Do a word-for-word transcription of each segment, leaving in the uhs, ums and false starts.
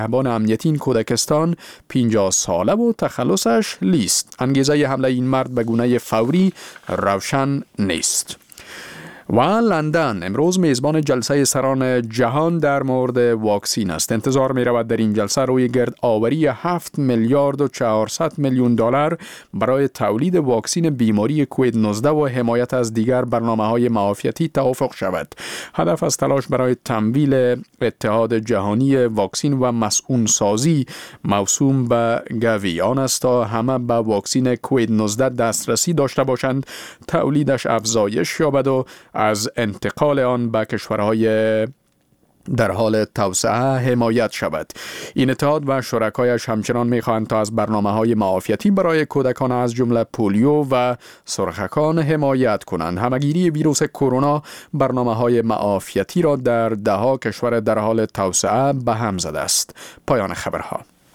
نگهبان امنیتی این کودکستان پنجاه ساله و تخلصش لیست. انگیزه حمله این مرد به گونه فوری روشن نیست. و لندن امروز میزبان جلسه سران جهان در مورد واکسین است. انتظار می رود در این جلسه روی گرد آوری هفت میلیارد و چهارصد میلیون دلار برای تولید واکسین بیماری کووید نوزده و حمایت از دیگر برنامه‌های معافیتی توافق شود. هدف از تلاش برای تمویل اتحاد جهانی واکسین و مسئول سازی موسوم به گاوی آن است تا همه به واکسین کووید نوزده دسترسی داشته باشند، تولیدش افزایش یابد و از انتقال آن به کشورهای در حال توسعه حمایت شود. این اتحاد و شرکایش همچنان می‌خواهند تا از برنامه‌های معافیتی برای کودکان از جمله پولیو و سرخکان حمایت کنند. همگیری ویروس کرونا برنامه‌های معافیتی را در ده‌ها کشور در حال توسعه به هم زده است. پایان خبرها.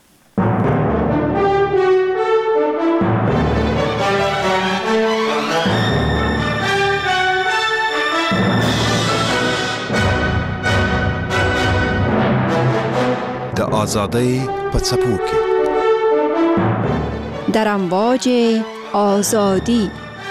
آزادی پڅپو کې در امواج آزادی.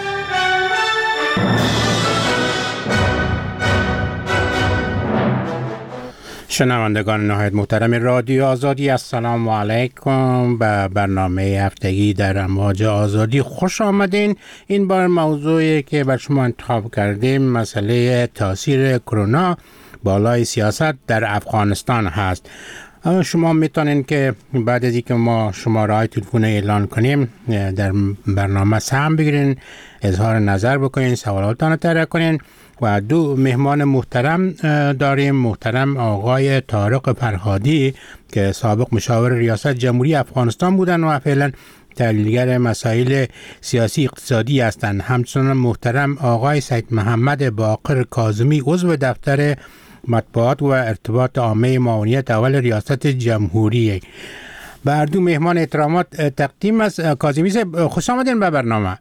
شنوندگان نهایت محترم رادیو آزادی، السلام علیکم. به برنامه هفتگی در امواج آزادی خوش آمدین. این بار موضوعی که بر شما انتخاب کردیم مسئله تاثیر کرونا بالای سیاست در افغانستان هست. شما میتونین که بعد از اینکه ما شماره‌های تلفن اعلان کنیم در برنامه سهم بگیرین، اظهار نظر بکنین، سوالاتتان رو طرح کنین. و دو مهمان محترم داریم. محترم آقای طارق فرهادی که سابق مشاور ریاست جمهوری افغانستان بودن و فعلا تحلیلگر مسائل سیاسی اقتصادی هستند. همچنان محترم آقای سید محمد باقر کاظمی عضو دفتر مطبوعات و ارتباط عامه معاونیت اول ریاست جمهوری. بر دو مهمان احترامات تقدیم است. کاظمی صاحب خوش آمدین به برنامه.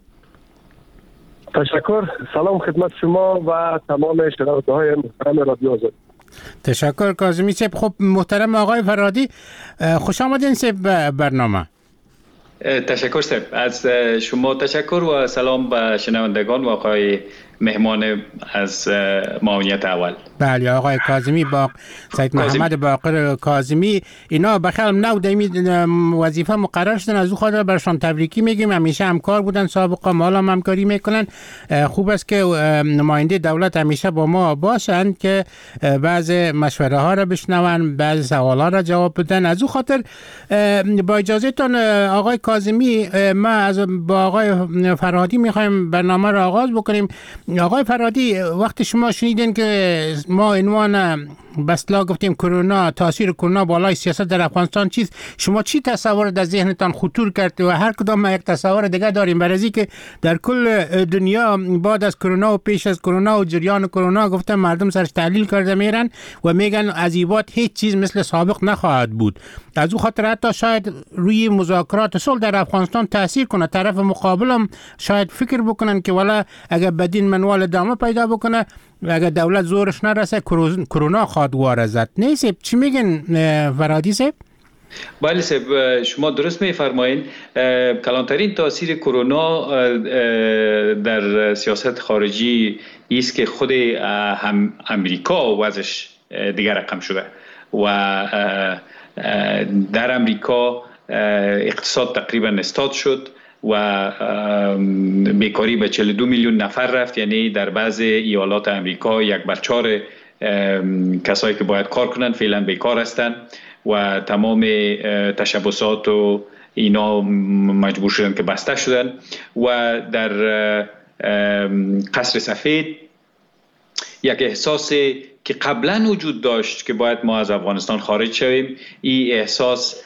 تشکر. سلام خدمت شما و تمام شنونده های محترم رادیو آزادی. تشکر کاظمی صاحب. خب محترم آقای فرهادی خوش آمدین صاحب به برنامه. تشکر صاحب، از شما تشکر و سلام به شنوندگان و آقای مهمان از معاونیت اول. بله آقای کاظمی باق سید محمد باقر کاظمی، اینا بخیر نو دمی وظیفه مقرر شدن، از او خاطر برشان تبریکی میگیم. همیشه همکار بودن، سابقا ما هم همکاری میکنن. خوب است که نماینده دولت همیشه با ما باشند که بعض مشوره ها را بشنون، بعض سوالا را جواب بدن. از او خاطر با اجازه تان آقای کاظمی ما از با آقای فرهادی میخوایم برنامه را آغاز بکنیم. آقای فرهادی، وقتی شما شنیدین که ما عنوان بسلا گفتیم کرونا، تاثیر کرونا بالای سیاست در افغانستان چیست، شما چی تصور در ذهنتان خطور کرد؟ و هر کدام یک تصور دیگه داریم، برای که در کل دنیا بعد از کرونا و پیش از کرونا و جریان کرونا گفتن مردم سرش تحلیل کرده میرن و میگن از این بعد هیچ چیز مثل سابق نخواهد بود. از او خاطر حتی شاید روی مذاکرات صلح در افغانستان تاثیر کنه. طرف مقابل هم شاید فکر بکنن که والا اگر بدین منوال ادامه پیدا بکنه، اگر دولت زورش نرسه کرونا خواهد وارزد. نه سیب چی میگن فرهادی صاحب؟ بله صاحب، شما درست میفرمایید. کلانترین تاثیر کرونا در سیاست خارجی است که خود هم امریکا وضعش دیگر رقم شده و در امریکا اقتصاد تقریبا استاد شد و بیکاری به چهل و دو میلیون نفر رفت. یعنی در بعض ایالات امریکا یک بر چهار کسایی که باید کار کنند فعلا بیکار هستند و تمام تشبثات و اینا مجبور شدن که بسته شدن. و در قصر سفید یک احساس که قبلا وجود داشت که باید ما از افغانستان خارج شویم، این احساس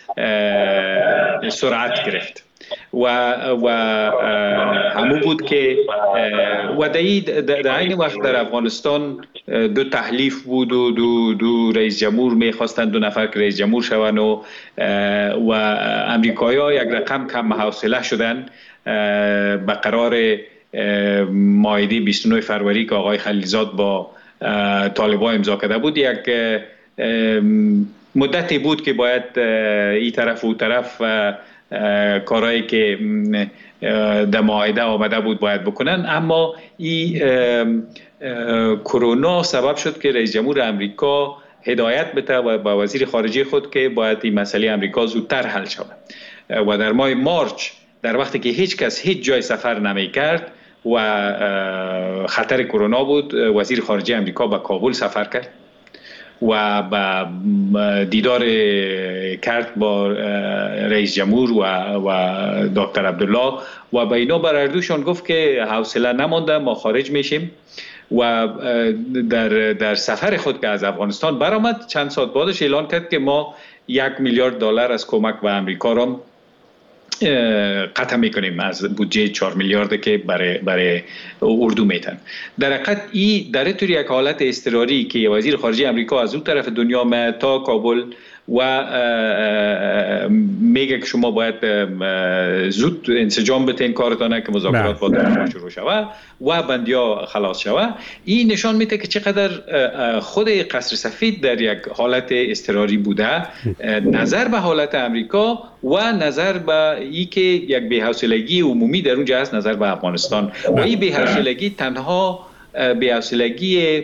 سرعت گرفت و و همون بود که و در این وقت در افغانستان دو تحلیف بود و دو, دو رئیس جمهور میخواستند دو نفر که رئیس جمهور شوند و و امریکایی ها یک رقم کم حوصله شدن. به قرار مائده بیست و نه فروری که آقای خلیلزاد با طالبان امضا کرده بود، یک مدتی بود که باید این طرف و اون طرف کارهایی که در معاهده آمده بود باید بکنن، اما این کرونا سبب شد که رئیس جمهور امریکا هدایت بده و با وزیر خارجه خود که باید این مسئله امریکا زودتر حل شود و در ماه مارچ در وقتی که هیچ کس هیچ جای سفر نمی کرد و خطر کرونا بود، وزیر خارجه امریکا به کابل سفر کرد و با دیدار کرد با رئیس جمهور و, و دکتر عبدالله و به اینا بر اردوشان گفت که حوصله نمانده، ما خارج میشیم و در, در سفر خود که از افغانستان برآمد چند ساعت بعدش اعلان کرد که ما یک میلیارد دلار از کمک به امریکا را قطع میکنیم از بودجه چهار میلیارد که برای برای اردو میتن. در حقیقت این در طور یک حالت اضطراری که وزیر خارجه امریکا از اون طرف دنیا می تا کابل و میگه که شما باید زود انسجام بتین کارتانه که مذاکرات با طرف شروع شود و بندیا خلاص شود. این نشان میده که چقدر خود قصر سفید در یک حالت اضطراری بوده، نظر به حالت امریکا و نظر به ای که یک بی‌حوصلگی عمومی در اونجا هست نظر به افغانستان و این بی‌حوصلگی تنها بی‌حوصلگی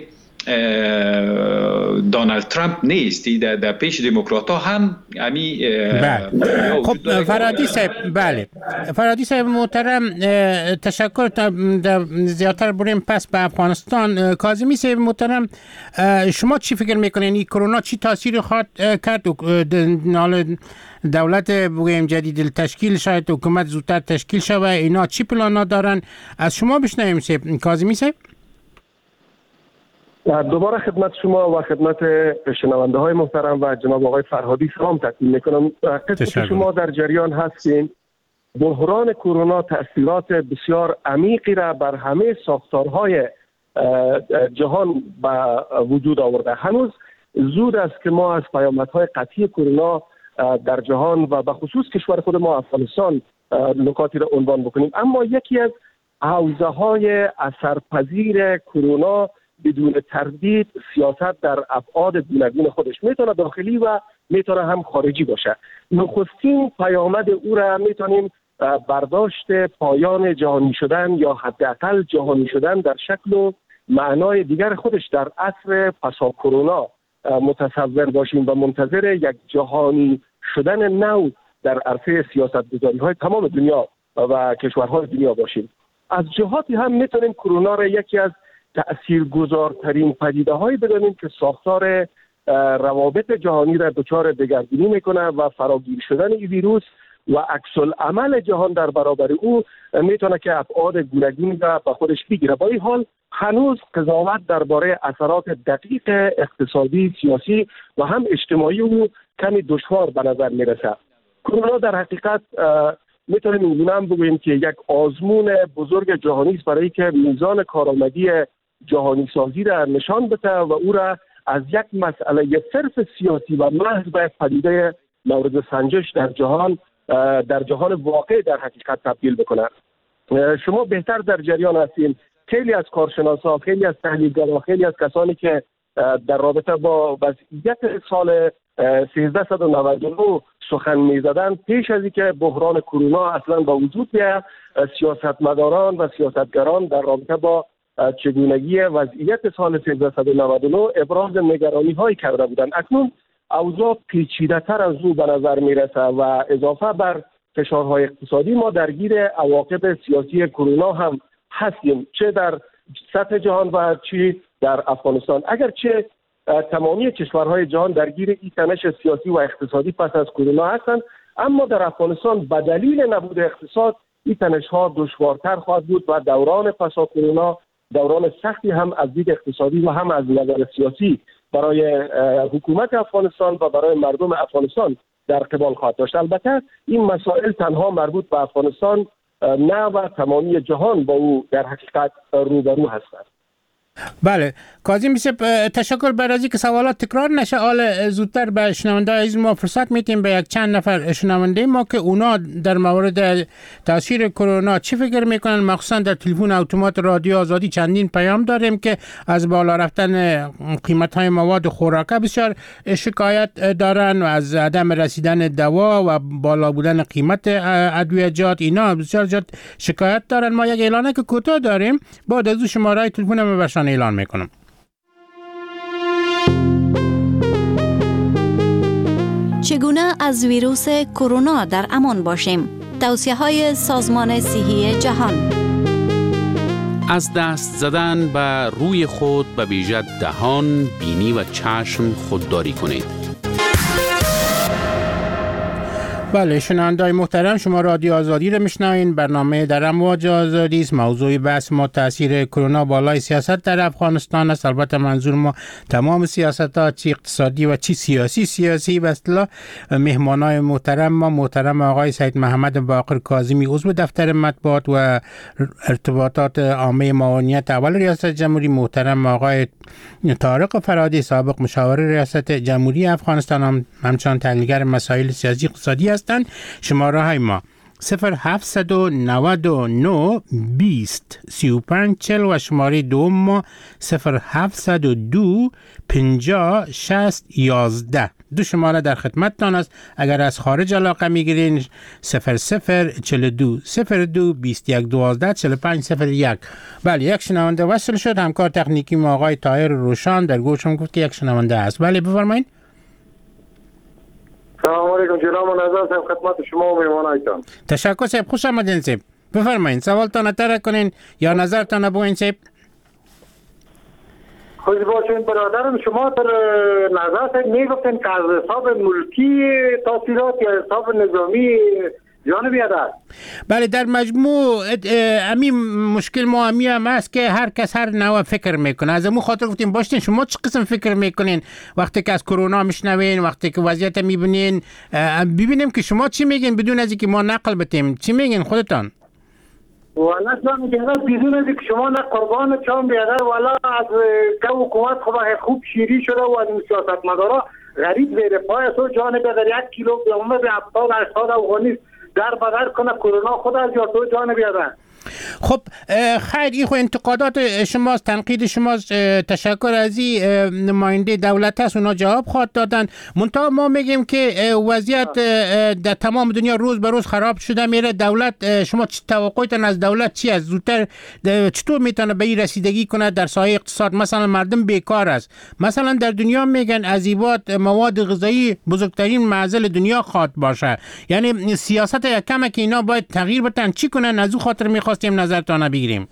دونالد ترامپ نیست، در, در پیش دموکرات ها هم همی بله. خب فرادی صاحب، بله فرادی صاحب محترم، تشکر. تا زیادتر بریم پس به افغانستان. کاظمی صاحب محترم، شما چی فکر میکنین این کرونا چی تاثیر خواهد کرد؟ دولت بگویم جدید تشکیل، شاید حکومت زودتر تشکیل شود، اینا چی پلانا دارن؟ از شما بشنویم صاحب. کاظمی صاحب. دوباره خدمت شما و خدمت شنونده های محترم و جناب آقای فرهادی سلام تقدیم میکنم. قسمت شما در جریان هستین. بحران کرونا تأثیرات بسیار عمیقی را بر همه ساختارهای جهان به وجود آورده. هنوز زود است که ما از پیامدهای قطعی کرونا در جهان و به خصوص کشور خود ما افغانستان نکاتی را عنوان بکنیم، اما یکی از حوزه های اثرپذیر کرونا بدون تردید سیاست در ابعاد گوناگون خودش میتونه داخلی و میتونه هم خارجی باشه. نخستین پیامد او را میتونیم برداشت پایان جهانی شدن یا حداقل جهانی شدن در شکل و معنای دیگر خودش در عصر پسا کرونا متصور باشیم و منتظر یک جهانی شدن نو در عرصه سیاست‌گذاری های تمام دنیا و کشورهای دنیا باشیم. از جهاتی هم میتونیم کرونا را یکی از تأثیرگذارترین پدیده هایی بدانیم که ساختار روابط جهانی را دچار دگرگونی میکنه و فراگیر شدن این ویروس و عکس العمل جهان در برابر او میتونه که ابعاد گوناگونی را به خودش بگیره. با این حال هنوز قضاوت درباره اثرات دقیق اقتصادی، سیاسی و هم اجتماعی او کمی دشوار به نظر میرسه. کرونا در حقیقت میتونیم اینگونه هم بگوییم که یک آزمون بزرگ جهانی است برای که میزان کارآمدی جهانی سازی را نشان بده و او را از یک مسئله صرف سیاسی و محض به پدیده مورد سنجش در جهان در جهان واقع در حقیقت تبدیل بکنه. شما بهتر در جریان هستین. خیلی از کارشناسان، خیلی از تحلیلگران، خیلی از کسانی که در رابطه با وضعیت سال سیزده نود و نه سخن می‌زدند پیش از اینکه بحران کرونا اصلا با وجود بیاید، سیاستمداران و سیاستگران در رابطه با چگونگی وضعیت سال سیزده نود و نه ابراز نگرانی هایی کرده بودند. اکنون اوضاع پیچیده تر از او به نظر میرسه و اضافه بر فشارهای اقتصادی ما درگیر عواقب سیاسی کرونا هم هستیم، چه در سطح جهان و چه در افغانستان. اگرچه تمامی کشورهای جهان درگیر این تنش سیاسی و اقتصادی پس از کرونا هستند، اما در افغانستان به دلیل نبود اقتصاد این تنش‌ها دشوارتر خواهد بود و دوران پسا کرونا دوران سختی هم از دید اقتصادی و هم از نظر سیاسی برای حکومت افغانستان و برای مردم افغانستان در قبال خواهد داشت. البته این مسائل تنها مربوط به افغانستان نه و تمامی جهان با او در حقیقت روبرو هستند. بله کاظم صاحب تشکر بر از اینکه سوالات تکرار نشه. حالا زودتر به شنونده عزیز ما فرصت میتیم به یک چند نفر شنونده ما که اونا در مورد تاثیر کرونا چی فکر میکنن، مخصوصا در تلفن اتومات رادیو آزادی چندین پیام داریم که از بالا رفتن قیمت های مواد خوراکه بسیار شکایت دارن و از عدم رسیدن دوا و بالا بودن قیمت ادویجات اینا بسیار جات شکایت دارن. ما یک اعلانه که کوتاه داریم، بعد از شماره تلفن ما برشان اعلان میکنم. چگونه از ویروس کرونا در امان باشیم؟ توصیه‌های سازمان صحی جهان. از دست زدن به روی خود به ویژه دهان، بینی و چشم خودداری کنید. بله شنونده‌های محترم، شما رادیو آزادی را میشنوین. برنامه در امواج آزادی است. موضوع بحث ما تاثیر کرونا بالای سیاست در افغانستان است. البته منظور ما تمام سیاست‌ها، چی اقتصادی و چی سیاسی سیاسی. به اصطلاح مهمانای محترم ما، محترم آقای سید محمد باقر کاظمی، عضو دفتر مطبوعات و ارتباطات عامه معاونیت اول ریاست جمهوری، محترم آقای طارق فرادی، سابق مشاور ریاست جمهوری افغانستان، هم همچنان تحلیلگر مسائل سیاسی اقتصادی هستند. شماره های ما صفر هفت نه نه بیست سی و پنج چهل و شماره دوم ما صفر هفت دو پنجاه شصت یازده. دو شماره در خدمتتان است. اگر از خارج علاقه میگیرین صفر صفر چهل دو صفر دو بیست یک دوازده چهل و پنج صفر یک. بله یک شنونده وصل شد. همکار تکنیکی ما آقای طاهر روشان در گوشم گفت که یک شنونده است. بله بفرمایید. سلام علیکم جناب منظر صاحب، خدمت شما و مهمانایتان. تشکر صاحب، خوش آمدین صاحب. بفرمایید سوالتان اطرح کنین یا نظرتان بگوین صاحب. خوش باشین برادرم، شما در نظر صاحب میگفتین که از حساب ملکی تاثیرات یا حساب نظامی جانبی است. بله در مجموع امی مشکل ما امی هم است که هر کس هر نوع فکر میکنه. از امو خاطر گفتیم باشین شما چه قسم فکر میکنین وقتی که از کرونا میشنوین، وقتی که وضعیت میبینین؟ ببینیم که شما چی میگین بدون از اینکه ما نقل بتیم. چی میگین خودتان؟ والا اسلام میگه بدون از اینکه شما نه قربان چون بیادر، والا از که حکومت خوب شیری شده و از سیاستمدارا غریب زیر پای سو جانب در یک کیلو بیامه به هفتاد هشتاد افغانی در بدر کنه کرونا خود از یا تو جان بیادن. خب خیر، این خو انتقادات شماست، تنقید شماست. تشکر از این نماینده دولت هست، اونا جواب خواهد دادن. منتها ما میگیم که وضعیت در تمام دنیا روز به روز خراب شده میره. دولت، شما چه توقعتون از دولت چی است؟ زودتر چطور میتونه به این رسیدگی کنه در ساحه اقتصاد؟ مثلا مردم بیکار است، مثلا در دنیا میگن عذیبات مواد غذایی بزرگترین معضل دنیا خواد باشه. یعنی سیاست یکم که اینا باید تغییر بدن. چی کنن؟ از اون خاطر میخواستیم نظرتان بگیریم.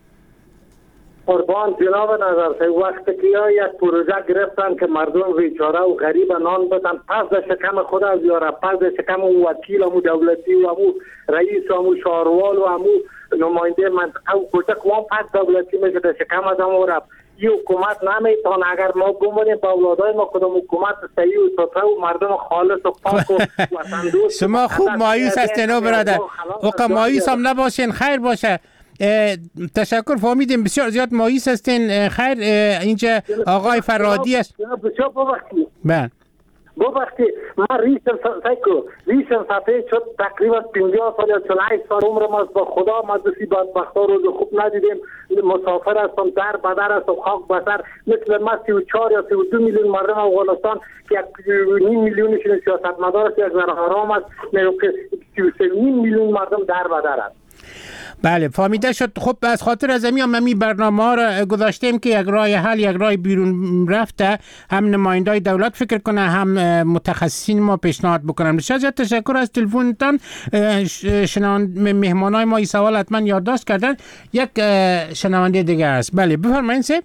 قربان جناب نظر، وقتی که یک پروژه گرفتن که مردم بیچاره و غریب نان بدن، پس در شکم خود از یاره، پس در شکم و وکیل و دولتی و امو رئیس و امو شاروال و امو نماینده منطقه و کوچک وام پس دولتی میشه در شکم از امو رفت. این حکومت نمیتون اگر ما بمونیم با اولادای ما کدام حکومت صحیح و تطهر و مردم خالص و پاک و وطن دوست. شما خوب مایوس هستین برادر، اوقا مایوس هم نباشین. خیر باشه، تشکر، فهمیدیم بسیار زیاد مایوس هستین. خیر، اینجا آقای فرادی است. بسیار ببخشید بله ببخشید من ریشم سایکو ریشم سفید شد تقریبا پنجاه سال یا چهل و هشت سال عمرم است. با خدا مدرسی بدبختا روز خوب ندیدیم. مسافر هستم، در بدر هستم، خاک بسر. مثل ما سی و چهار یا سی و دو میلیون مردم افغانستان که یک نیم میلیونشون سیاستمدار است، یک ذره حرام است، که سی و سه نیم میلیون مردم در بدر است. بله فهمیده شد. خب از خاطر از امی هم برنامه ها را گذاشتیم که یک راه حل، یک راه بیرون رفته، هم نمایندای دولت فکر کنه، هم متخصصین ما پیشنهاد بکنن. بسیار تشکر از تلفنتان. شنونده مهمانای ما این سوال حتما یادداشت کردن. یک شنونده دیگه است. بله بفرمایید سه.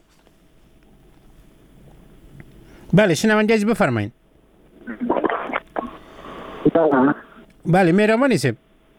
بله شنونده از بفرمایید. بله مهربانی سه.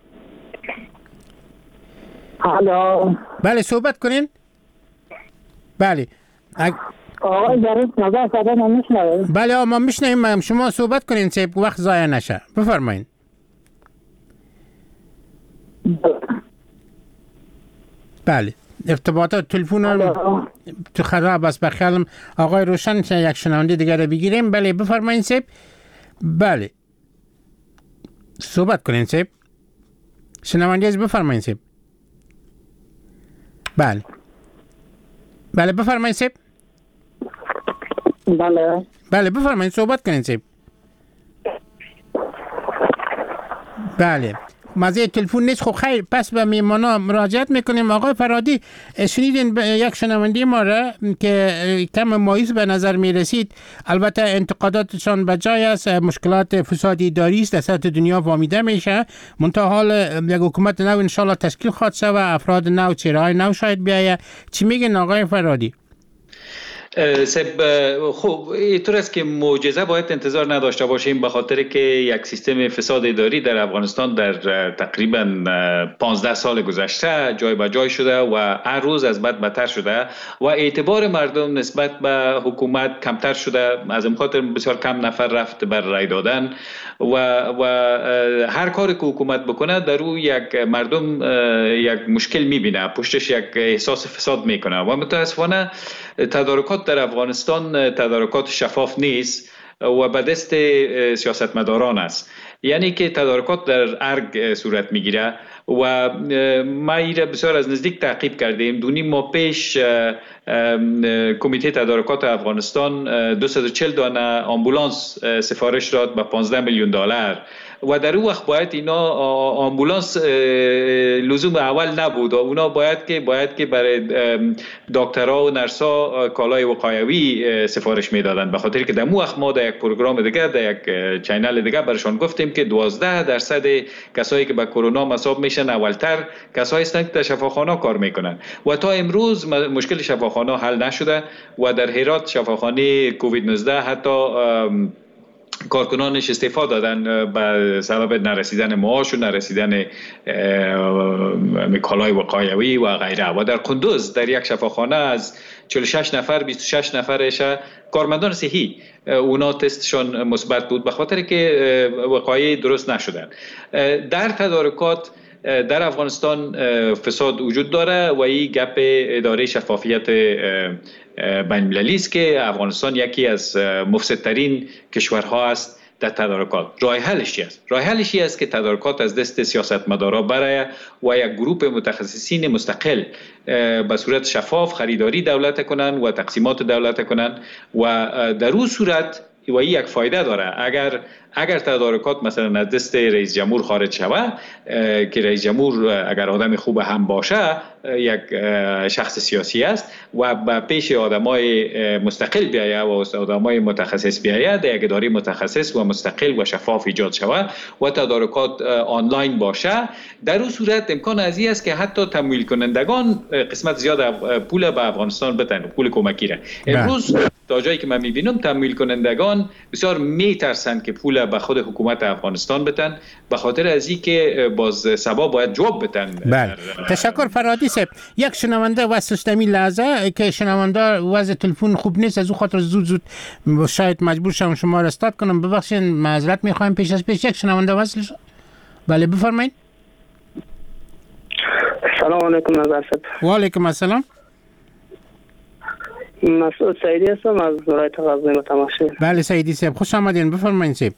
الو. بله صحبت کنین. بله اگ... آقای دارید نظر ساده ما میشنویم. بله آقا ما میشنویم، شما صحبت کنین سیب وقت ضایع نشه. بفرمایید. بله ارتباطات تلفن تو خراب است. بخیالم آقای روشن یک شنونده دیگر رو بگیریم. بله بفرمایید سیب. بله صحبت کنین سیب. شنونده از بفرمایید سیب. بله بله بفرمایید سیب. بله بله بفرمایید صحبت کنین سیب. بله مزه تلفن نیست. خب خیر پس به میمانا مراجعت میکنیم. آقای فرهادی شنیدین یک شنونده ما را که کم مایوس به نظر میرسید. البته انتقاداتشان به جای است. مشکلات فساد اداری است در سطح دنیا فهمیده میشه. منتها حال یک حکومت نو ان شاء الله تشکیل خواهد شود. افراد نو چهره‌های نو شاید بیاید. چی میگن آقای فرهادی؟ سب خب اینطور است که معجزه باید انتظار نداشته باشیم، به خاطر که یک سیستم فساد اداری در افغانستان در تقریبا پانزده سال گذشته جای به جای شده و هر روز از بد بدتر شده و اعتبار مردم نسبت به حکومت کمتر شده. از این خاطر بسیار کم نفر رفت بر رای دادن و و هر کاری که حکومت بکنه در او یک مردم یک مشکل میبینه، پشتش یک احساس فساد میکنه و متاسفانه تدارکات در افغانستان تدارکات شفاف نیست و به دست سیاستمداران است. یعنی که تدارکات در ارگ صورت میگیره و ما ایره بسیار از نزدیک تعقیب کردیم. دو نیم ماه پیش کمیته تدارکات افغانستان دویست و چهل دانه آمبولانس سفارش داد به پانزده میلیون دلار و در اون وقت باید اینا آمبولانس لزوم اول نبود و اونا باید که باید که برای دکترها و نرسا کالای وقایوی سفارش میدادن، به خاطر که در اون وقت ما در یک پروگرام دیگه در یک چینل دیگه برشان گفتیم که دوازده درصد کسایی که به کرونا مصاب میشن اولتر کسایی هستند که در شفاخانه کار میکنن و تا امروز مشکل شفاخانه حل نشده و در هرات شفاخانه کووید نوزده حتی کارکنانش استعفا دادن به سبب نرسیدن معاش و نرسیدن کالای وقایوی و غیره. و در قندوز در یک شفاخانه از چهل و شش نفر بیست و شش نفرش کارمندان صحی اونا تستشون مثبت بود به خاطر که وقایع درست نشدن. در تدارکات در افغانستان فساد وجود داره و این گپ اداره شفافیت بین المللی است که افغانستان یکی از مفسدترین کشورها است در تدارکات. راه حلش است راه حلش است که تدارکات از دست سیاستمدارا برای و یک گروه متخصصین مستقل به صورت شفاف خریداری دولت کنن و تقسیمات دولت کنن و در اون صورت و این یک فایده داره. اگر اگر تدارکات مثلا از دست رئیس جمهور خارج شود که رئیس جمهور اگر آدم خوب هم باشه یک شخص سیاسی است و به پیش آدمای مستقل بیایه و آدمای متخصص بیایه در یک اداره متخصص و مستقل و شفاف ایجاد شود و تدارکات آنلاین باشه، در اون صورت امکان از این است که حتی تمویل کنندگان قسمت زیاد پول به افغانستان بدن، پول کمکی را. امروز تا جایی که من میبینم تمویل کنندگان بسیار میترسند که پول به خود حکومت افغانستان بدن به خاطر از این که باز سبا باید جواب بدن. بله تشکر فرهادی صاحب. یک شنونده واسه همین لحظه که شنونده وضع تلفن خوب نیست از اون خاطر زود زود شاید مجبور شم شما را استاد کنم، ببخشید معذرت میخوایم. پیش از پیش یک شنونده وصل شد. بله بفرمایید. سلام علیکم نظر صاحب. و علیکم السلام. مسعود سعیدی هستم از ولایت غزنی متماشی. بله سعیدی صاحب خوش آمدین، بفرمایید صاحب.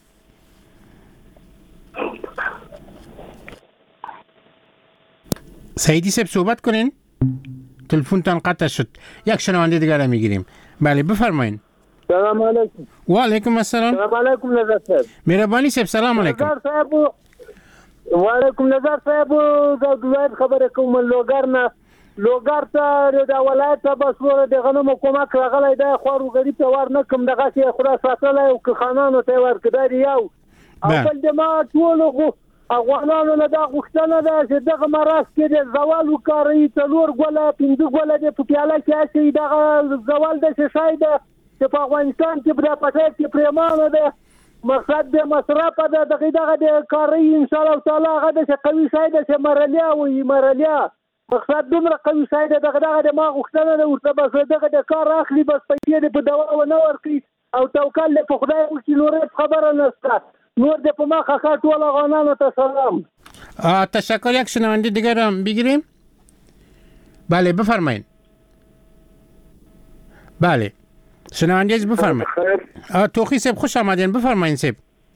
سعیدی صاحب صحبت کنین. تلفن تان قطع شد. یک شنونده دیگر را میگیریم. بله بفرمایید. سلام علیکم. و علیکم السلام. سلام علیکم نظر صاحب. مهربانی صاحب سلام علیکم. نظر صاحب و علیکم نظر صاحب زاید خبره کوم لوګر نه لوګر ته د ولایت بسوره د غنمو کومک راغلی دا خورو غریب ته ور نه کوم دغه چې خورا ساتل او که خانانو ته ورکړی یو او بل د ما ټول افغانانو نه دا غوښتنه ده چې دغه مرز کې د زوال وکړي څلور ګوله پنځه ګوله د پټیاله کې اچي دغه زوال د څه شای ده چې په افغانستان کې بیا پټه کې پریمانه ده مقصد د مصرف ده دغه دغه د کاری ان شاء الله تعالی هغه د قوي شای ده چې مرلیا وي مرلیا مقصد دومره قوي شای ده دغه دغه د ما غوښتنه ده ورته بس دغه د کار اخلي بس پیسې په دوا و نه ورکړي او توکل په خدای وکړي نور خبره نشته نور د په ما خاطر ټول افغانانو ته سلام. تشکر. یک شنونده دیگر هم بگیریم. بله بفرمایید. بله شنونده عزیز بفرمایید. توخی صاحب خوش آمدین، بفرمایید صاحب.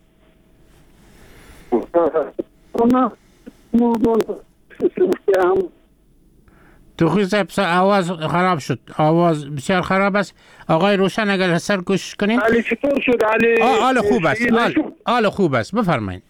توخی صاحب آواز خراب شد، آواز بسیار خراب است. آقای روشن اگر سر گوش کنین. علی چطور شد علی؟ آل خوب است، آل خوب است، بفرمایید.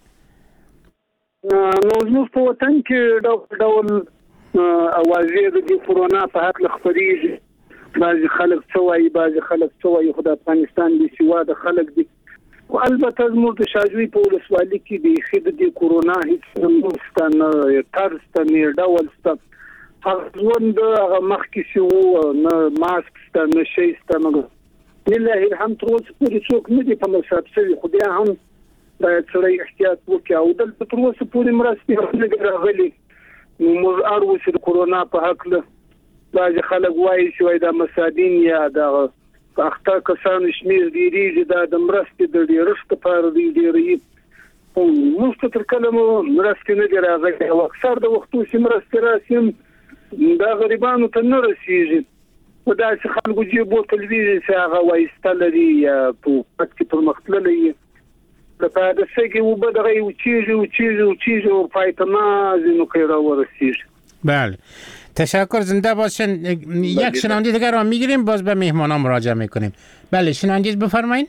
موضوع په وطن کې ډول ډول اوازې د کرونا په حق خبرېږي. بعضې خلک څه وایي، بعضې خلک څه وایي، خو د افغانستان بې سواده خلک دي. خو البته زموږ د شاجوی په ولسوالۍ کې بیخي د دې کرونا هېڅ لمونځ شته، نه طرز شته، نه ډول شته. هغه ژوند هغه مخکې چې و، نه ماسک شته، نه شی شته. مګر لله الحمد تر اوسه پورې څوک نه دي په مصاب شوي، خو بیا هم باید سړی احتیاط وکړي. او دلته تر اوسه پورې مرستې هم نه دي راغلي. نو موږ اړ وو چې د کرونا په هکله بعضې خلک وایي چې وایي دا مسادین یا دغه اخته کسانو شمېر ډېرېږي، دا د مرستې د ډېرښت لپاره دوی ډېروي. موږ ته تر کله مو مرستې نه دي راغلي، او اکثر د وختو چې مرستې راسي دا غریبانو ته نه رسېږي. په داسې خلکو جیبو تلویزیون چې هغه وایسته لري یا په حکومت کې پرمختللی یي، لکه د سږي اوبه دغه یې وچېږي وچېږي وچېږي او پای ته نازې نوقې راورسېږي. بله تشکر، زنده باشین. یک شنونده دیگر را میگیریم، باز به مهمانا مراجعه میکنیم. بله شنونده بفرمایید.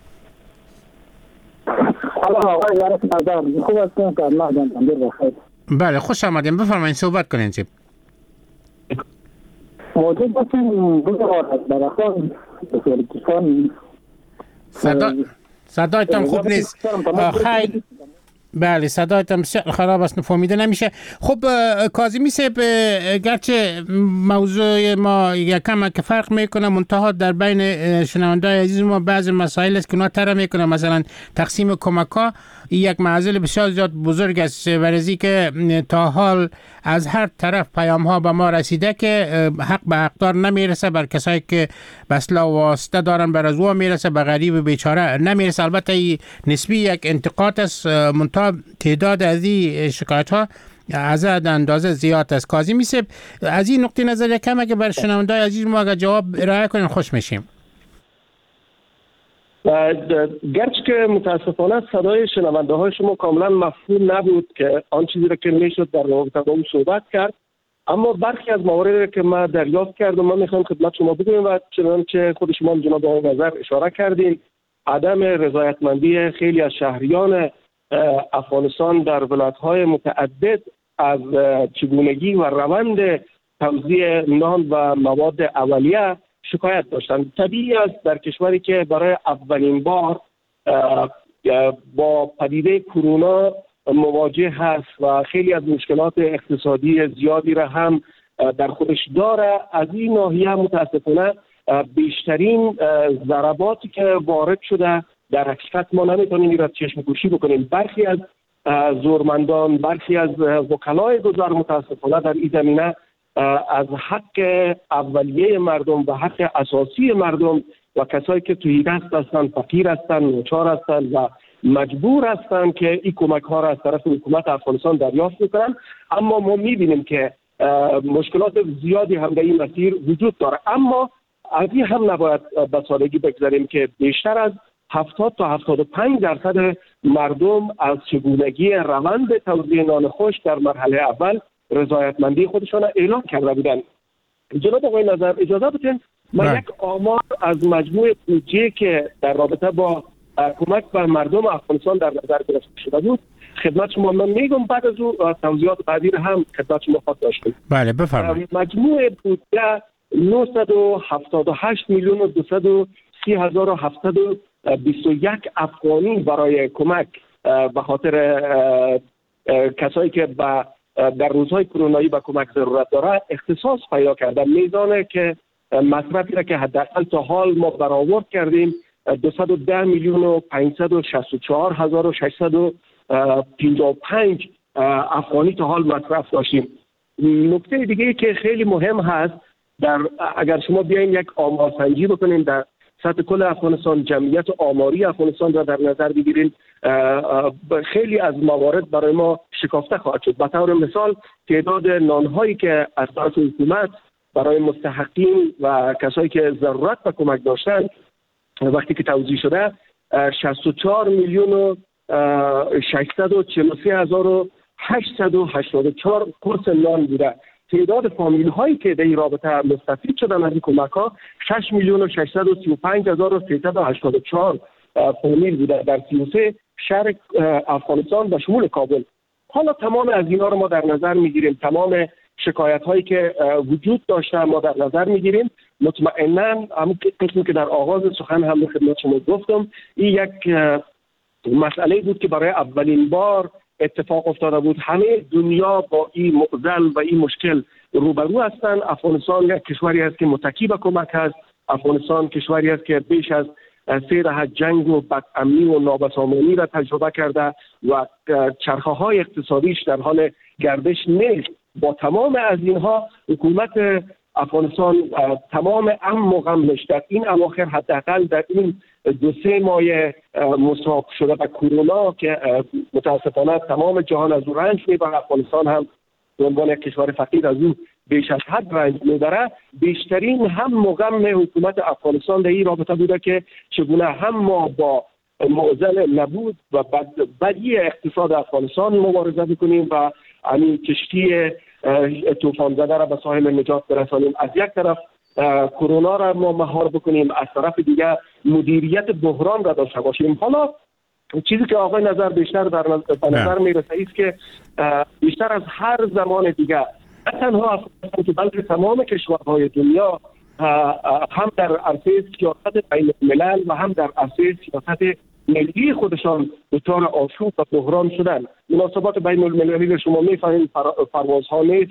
بله خوش آمدین، بفرمایید صحبت کنین. چی موضوع بسیم بگوارد برخوان صدا صدایتان خوب نیست. خیلی بله صدایتان بسیار خراب است، نفهمیده نمیشه. خب کاظمی صاحب، گرچه موضوع ما یکم که فرق میکنه، منتها در بین شنونده‌های عزیز ما بعضی مسائل است که اونا طرح میکنه. مثلا تقسیم کمک ها یک معضل بسیار زیاد بزرگ است، برای که تا حال از هر طرف پیام ها به ما رسیده که حق به حقدار نمیرسه، بر کسایی که بسلا واسطه دارن بر از او میرسه، به غریب بیچاره نمیرسه. البته نسبی یک انتقاد است، منتها تعداد از این شکایت ها از اندازه زیاد است. کاظمی صاحب از این نقطه نظر یکم اگه بر شنونده‌های عزیز ما اگه جواب ارائه کنین خوش میشیم. گرچه که متاسفانه صدای شنونده های شما کاملا مفهوم نبود که آن چیزی را که میشد در رابطه با اون صحبت کرد، اما برخی از مواردی که ما دریافت کردم من میخوام خدمت شما بگویم و چنانچه خود شما جناب آقای نظر اشاره کردین، عدم رضایتمندی خیلی از شهریان افغانستان در ولایت‌های متعدد از چگونگی و روند توزیع نان و مواد اولیه شکایت داشتند. طبیعی است در کشوری که برای اولین بار با پدیده کرونا مواجه هست و خیلی از مشکلات اقتصادی زیادی را هم در خودش داره، از این ناحیه متاسفانه بیشترین ضرباتی که وارد شده در حقیقت ما نمیتونیم این را چشم پوشی بکنیم. برخی از زورمندان، برخی از وکلای گذار متاسفانه در این زمینه از حق اولیه مردم و حق اساسی مردم و کسایی که توی دست هستند، فقیر هستند، ناچار هستند و مجبور هستند که این کمک ها را از طرف حکومت افغانستان دریافت میکنند. اما ما میبینیم که مشکلات زیادی هم در این مسیر وجود داره. اما از این هم نباید به سادگی بگذاریم که بیشتر از هفتاد تا هفتاد و پنج درصد مردم از چگونگی روند توزیع نان خشک در مرحله اول رضایتمندی خودشان اعلام کرده بودند. جناب آقای نظر اجازه بدین من یک آمار از مجموع بودجه که در رابطه با کمک به مردم افغانستان در نظر گرفته شده بود خدمت شما من میگم، بعد از اون توضیحات بعدی را هم خدمت شما خواهد داشتیم. بله بفرمایید. مجموع بودجه نهصد و هفتاد و هشت میلیون و دویست و سی هزار و هفتصد و بیست و یک افغانی برای کمک به خاطر کسایی که با در روزهای کرونایی به کمک ضرورت داره اختصاص پیدا کرده. میزانه که مصرفی را که حداقل تا حال ما برآورد کردیم دویست و ده میلیون و پانصد و شصت و چهار هزار و ششصد و پنجاه و پنج افغانی تا حال مصرف داشتیم. نکته دیگه که خیلی مهم هست، در اگر شما بیاین یک آمارسنجی بکنین در سطح کل افغانستان، جمعیت آماری افغانستان را در نظر بگیرید، خیلی از موارد برای ما شکافته خواهد شد. به طور مثال تعداد نانهایی که از طرف حکومت برای مستحقین و کسایی که ضرورت به کمک داشتن وقتی که توزیع شده شصت و چهار میلیون و ششصد و چهل و سه هزار و هشتصد و هشتاد و چهار قرص نان بوده. تعداد فامیل هایی که در این رابطه مستفید شدن از این کمک ها شش میلیون و ششصد و سی و پنج هزار و سیصد و هشتاد و چهار فامیل بوده در سی و سه شهر افغانستان و شمول کابل. حالا تمام از اینا رو ما در نظر میگیریم، تمام شکایت هایی که وجود داشته ما در نظر میگیریم. مطمئنا همون قسمی که در آغاز سخن هم به خدمت شما گفتم، این یک مسئله بود که برای اولین بار اتفاق افتاده بود. همه دنیا با این معضل و این مشکل روبرو هستند. افغانستان یک کشوری است که متکی به کمک است. افغانستان کشوری است که بیش از سه دهه جنگ و بدامنی و نابسامانی را تجربه کرده و چرخه های اقتصادیش در حال گردش نیست. با تمام از اینها حکومت افغانستان تمام ام و غمش در این اواخر حداقل در این دو سه ماه مصاب شده به کرونا که متاسفانه تمام جهان از او رنج میبره، افغانستان هم به عنوان یک کشور فقیر از او بیش از حد رنج میبره. بیشترین هم و غم حکومت افغانستان در این رابطه بوده که چگونه هم ما با معضل نبود و بدی اقتصاد افغانستان مبارزه بکنیم و همین کشتی طوفان زده را به ساحل نجات برسانیم. از یک طرف کرونا را ما مهار بکنیم، از طرف دیگه مدیریت بحران را داشته باشیم. حالا چیزی که آقای نظر بیشتر در نظر میرسه است که بیشتر از هر زمان دیگه نه تنها افغانستان که بلکه تمام کشورهای دنیا هم در عرصه سیاست بین الملل و هم در عرصه سیاست ملی خودشان دچار آشوب و بحران شدن. مناسبات بین المللی رو شما میفهمید، پروازها نیست،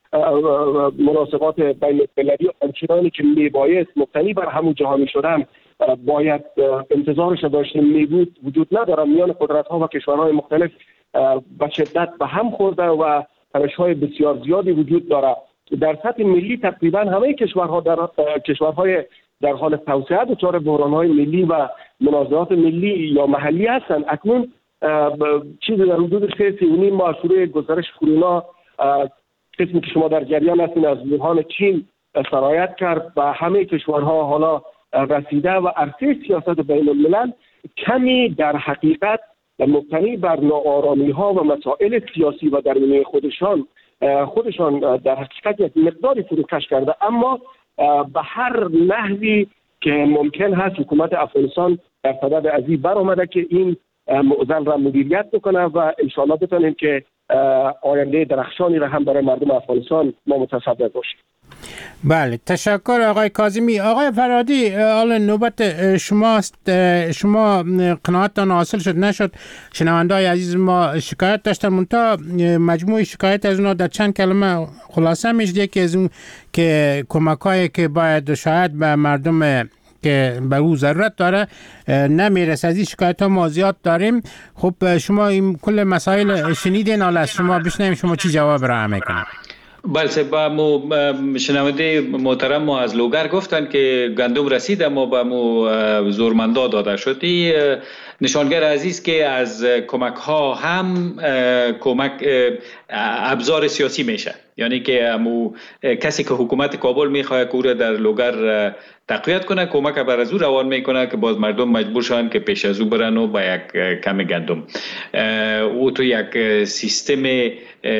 مناسبات بین المللی آنچنانی که میبایست مبتنی بر همون جهانی شدن باید انتظارش داشتیم میبود وجود نداره. میان قدرت‌ها و کشورهای مختلف به شدت به هم خورده و تنش‌های بسیار زیادی وجود داره. در سطح ملی تقریبا همه کشورها در کشورهای در حال توسعه دچار بحران‌های ملی و منازعات ملی یا محلی هستند. اکنون چیزی در حدود سه سه و نیم ماه شروع گسترش کرونا قسمی که شما در جریان هستین از ووهان چین سرایت کرد و همه کشورها حالا رسیده و عرصه سیاست بین الملل کمی در حقیقت مبتنی بر ناآرامی ها و مسائل سیاسی و درونی خودشان خودشان در حقیقت یک مقداری فروکش کرده. اما به هر نحوی که ممکن هست حکومت افغانستان در صدد از این برآمده که این معضل را مدیریت بکنه و انشاءالله بتونیم که آینده درخشانی را هم برای مردم افغانستان ما متصور باشیم. بله، تشکر آقای کاظمی. آقای فرهادی، حالا نوبت شماست. شما قناعتتان حاصل شد نشد؟ شنونده‌های عزیز ما شکایت داشتن، منتها مجموع شکایت از اونها در چند کلمه خلاصه میشه. یکی از اون که کمک‌هایی که باید شاید به مردم که به او ضرورت داره نمیرسه، از این شکایت ها ما زیاد داریم. خب شما این کل مسائل شنیدین، حالا از شما بشنویم شما چی جواب را میکنید. بله، با مو شنونده محترم ما از لوگر گفتن که گندم رسید اما با مو زورمندا داده شد. نشانگر عزیز که از کمک ها هم کمک ابزار سیاسی میشه، یعنی که امو کسی که حکومت کابل میخواد که او را در لوگر تقویت کنه کمک بر از او روان میکنه که باز مردم مجبور شدن که پیش از او برن و با یک کم گندم. او تو یک سیستم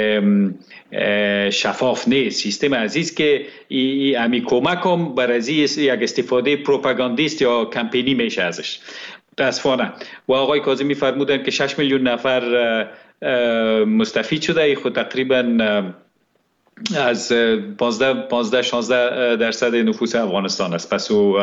شفاف نیست، سیستم عزیز که ای امی کمک هم بر از یک استفاده پروپاگاندیست یا کمپینی میشه ازش. متاسفانه. و آقای کاظمی فرمودن که شش میلیون نفر مستفید شده، خود تقریبا از پانزده شانزده درصد نفوس افغانستان است. پس او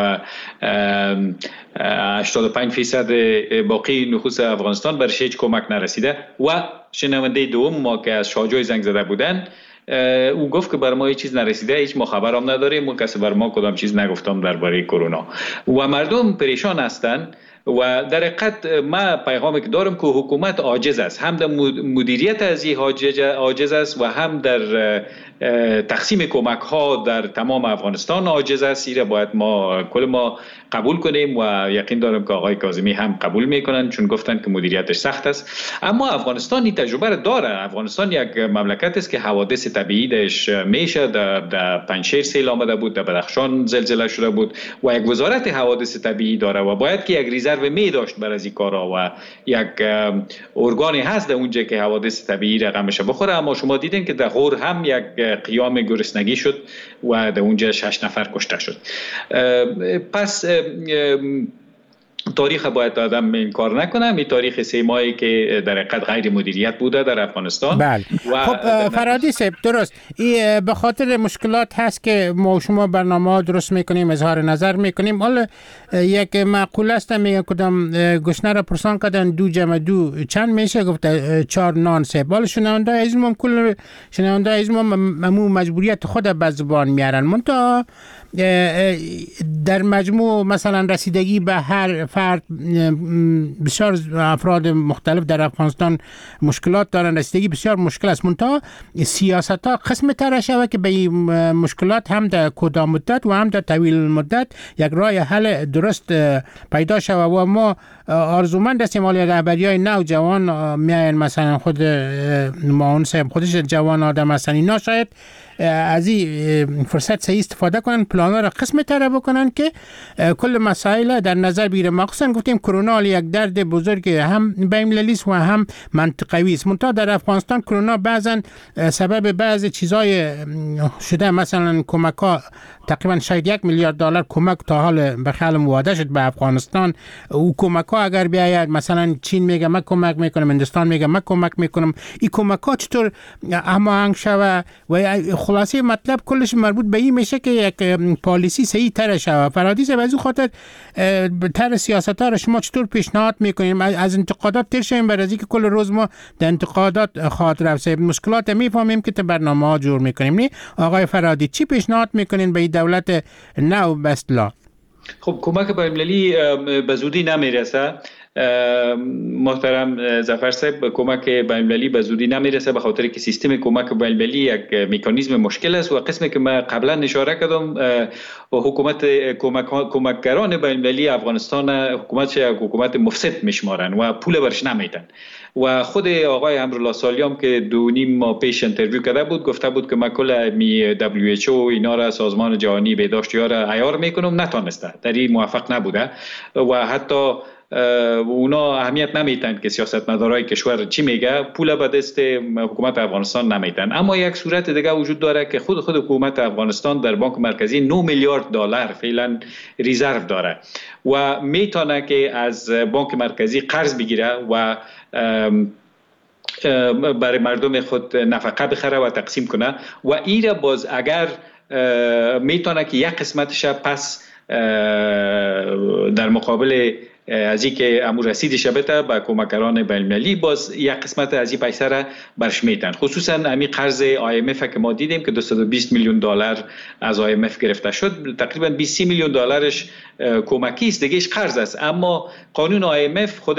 هشتاد و پنج فیصد باقی نفوس افغانستان برش هیچ کمک نرسیده. و شنونده دوم ما که از شاهجوی زنگ زده بودن، او گفت که بر ما هیچ چیز نرسیده، هیچ ما خبر هم نداریم، ما کسی بر ما کدام چیز نگفتم درباره کرونا. و مردم پریشان هستند و در حقیقت ما پیغامی که دارم که حکومت عاجز است، هم در مدیریت از این عاجز است و هم در تقسیم کمک ها در تمام افغانستان عاجز است. این باید ما کل ما قبول کنیم و یقین دارم که آقای کاظمی هم قبول میکنن، چون گفتن که مدیریتش سخت است. اما افغانستان این تجربه را داره. افغانستان یک مملکت است که حوادث طبیعی دش میشه، در در پنجشیر سیل آمده بود، در بدخشان زلزله شده بود و یک وزارت حوادث طبیعی داره و باید که یک ریزرو می داشت برای این کارا و یک ارگانی هست در اونجا که حوادث طبیعی رقمش بخوره. اما شما دیدین که در غور هم یک قیام گرسنگی شد و در اونجا شش نفر کشته شد. پس تاریخ باید آدم این کار نکنه. این تاریخ سه ماهی که در حقیقت غیر مدیریت بوده در افغانستان. بله. خب فرادی صاحب درست، این به خاطر مشکلات هست که ما شما برنامه درست میکنیم، اظهار نظر میکنیم. حالا یک معقول است، میگه کدام گشنه را پرسان کردن دو جمع دو چند میشه، گفته چهار نان صاحب. حالا شنونده ازمون کل شنونده ازمون ممو مجبوریت خود به زبان میارن، منتها در مجموع مثلا رسیدگی به هر فرد، بسیار افراد مختلف در افغانستان مشکلات دارن، رسیدگی بسیار مشکل است. منتها سیاست ها قسم تر شود که به این مشکلات هم در کوتاه مدت و هم در طویل مدت یک راه حل درست پیدا شود و ما آرزومند هستیم حالی رهبریای نو جوان میاین، مثلا خود معاون صاحب خودش جوان آدم هستن، اینا شاید از این فرصت صحیح استفاده کنن، پلانا را قسم تر بکنن که کل مسائل در نظر بگیره. مخصوصا گفتیم کرونا یک درد بزرگ هم بین‌المللی است و هم منطقوی است. منتها در افغانستان کرونا بعضا سبب بعض چیزای شده، مثلا کمک ها تقریبا شاید یک میلیارد دلار کمک تا حال به خیال مواده شد به افغانستان. او کمک ها اگر بیاید، مثلا چین میگه من کمک میکنم، هندوستان میگه من کمک میکنم، این کمک ها چطور هماهنگ شود؟ و خلاصه مطلب کلش مربوط به این میشه که یک پالیسی صحیح تر شود. فرادی صاحب از اون خاطر تر سیاست ها را شما چطور پیشنهاد میکنیم؟ از انتقادات تر شویم، برای اینکه کل روز ما در انتقادات خاطر رفت مشکلات میفهمیم که برنامه ها جور میکنیم. نه آقای فرادی چی پیشنهاد میکنین به دولت نو به اصطلاح؟ خب کمک بین‌المللی به زودی نمیرسه محترم ظفر صاحب. کمک بین‌المللی به زودی نمیرسه به خاطر که سیستم کمک بین‌المللی یک مکانیزم مشکل است و قسمی که من قبلا اشاره کردم حکومت کمک کمکگران بین‌المللی افغانستان حکومت حکومت مفسد میشمارن و پول برش نمیدن. و خود آقای امرالله سالیام که دو نیم ماه پیش انترویو کرده بود گفته بود که من کل می دبلیو اچ او اینا را سازمان جهانی بهداشتی را عیار میکنم، نتونسته، در این موفق نبوده و حتی اونا اهمیت نمیتن که سیاستمدارای کشور چی میگه، پول به دست حکومت افغانستان نمیتن. اما یک صورت دیگه وجود داره که خود خود حکومت افغانستان در بانک مرکزی نه میلیارد دلار فعلا ریزرو داره و میتونه که از بانک مرکزی قرض بگیره و برای مردم خود نفقه بخره و تقسیم کنه و این باز اگر میتونه که یک قسمتش پس در مقابل از این که امور رسیدش بته به کمکگران بین‌المللی باز یک قسمت از این پیسه را برش میتن. خصوصا امی قرض آی ام اف که ما دیدیم که دویست و بیست میلیون دلار از آی ام اف گرفته شد، تقریبا بیست میلیون دلارش کمکی است، دیگهش قرض است. اما قانون آی ام اف خود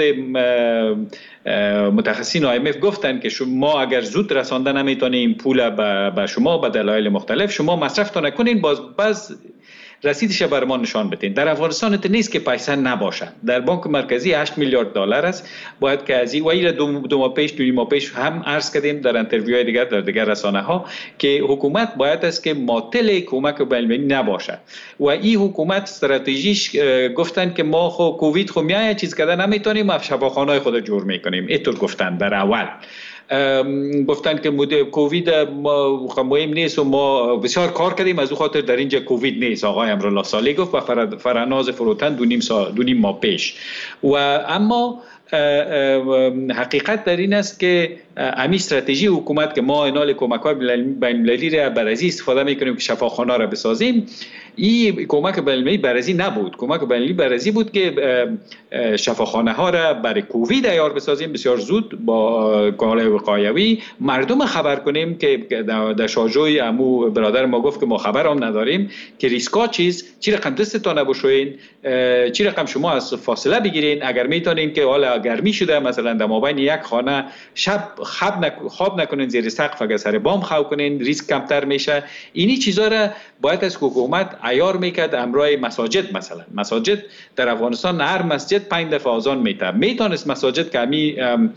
متخصصین آی ام اف گفتن که شما اگر زود رسانده نمیتونین پول به شما به دلایل مختلف شما مصرف تا نکنین، باز باز رسیدش بر ما نشان بدین. در افغانستان ات نیست که پیسه نباشه. در بانک مرکزی هشت میلیارد دلار است. باید که از این و این دو, دو ماه پیش دو ماه پیش هم عرض کردیم در انترویوهای دیگر در دیگر رسانه ها که حکومت باید است که معطل کمک بین‌المللی نباشه و این حکومت استراتژیش گفتن که ما خو کووید خو میای چیز کرده نمیتونیم، ما شفاخانه‌های خود جور میکنیم. اینطور گفتن در اول. گفتن که مدل کووید مهم نیست و ما بسیار کار کردیم از او خاطر در اینجا کووید نیست. آقای امرالله صالح گفت و فرناز فروتن دو نیم سال دو نیم ماه پیش. و اما حقیقت در این است که امی استراتژی حکومت که ما اینال کمک‌های بین‌المللی را برای استفاده می‌کنیم که شفاخانه را بسازیم، این کمک بین‌المللی برای نبود. کمک بین‌المللی برای بود که شفاخانه ها را برای کووید عیار بسازیم بسیار زود با کالای وقایوی، مردم خبر کنیم که در شاجوی امو برادر ما گفت که ما خبر هم نداریم که ریسکا چیز، چی رقم دستتان نبوشوین، چی رقم شما از فاصله بگیرین، اگر میتونین که حالا گرمی شده مثلا در مابین یک خانه شب خواب نک... خواب نکنین زیر سقف، اگر سر بام خواب کنین ریسک کمتر میشه. اینی چیزا را باید از حکومت عیار میکرد. امرای مساجد، مثلا مساجد در افغانستان هر مسجد پنج دفعه آذان میته، میتونست مساجد کمی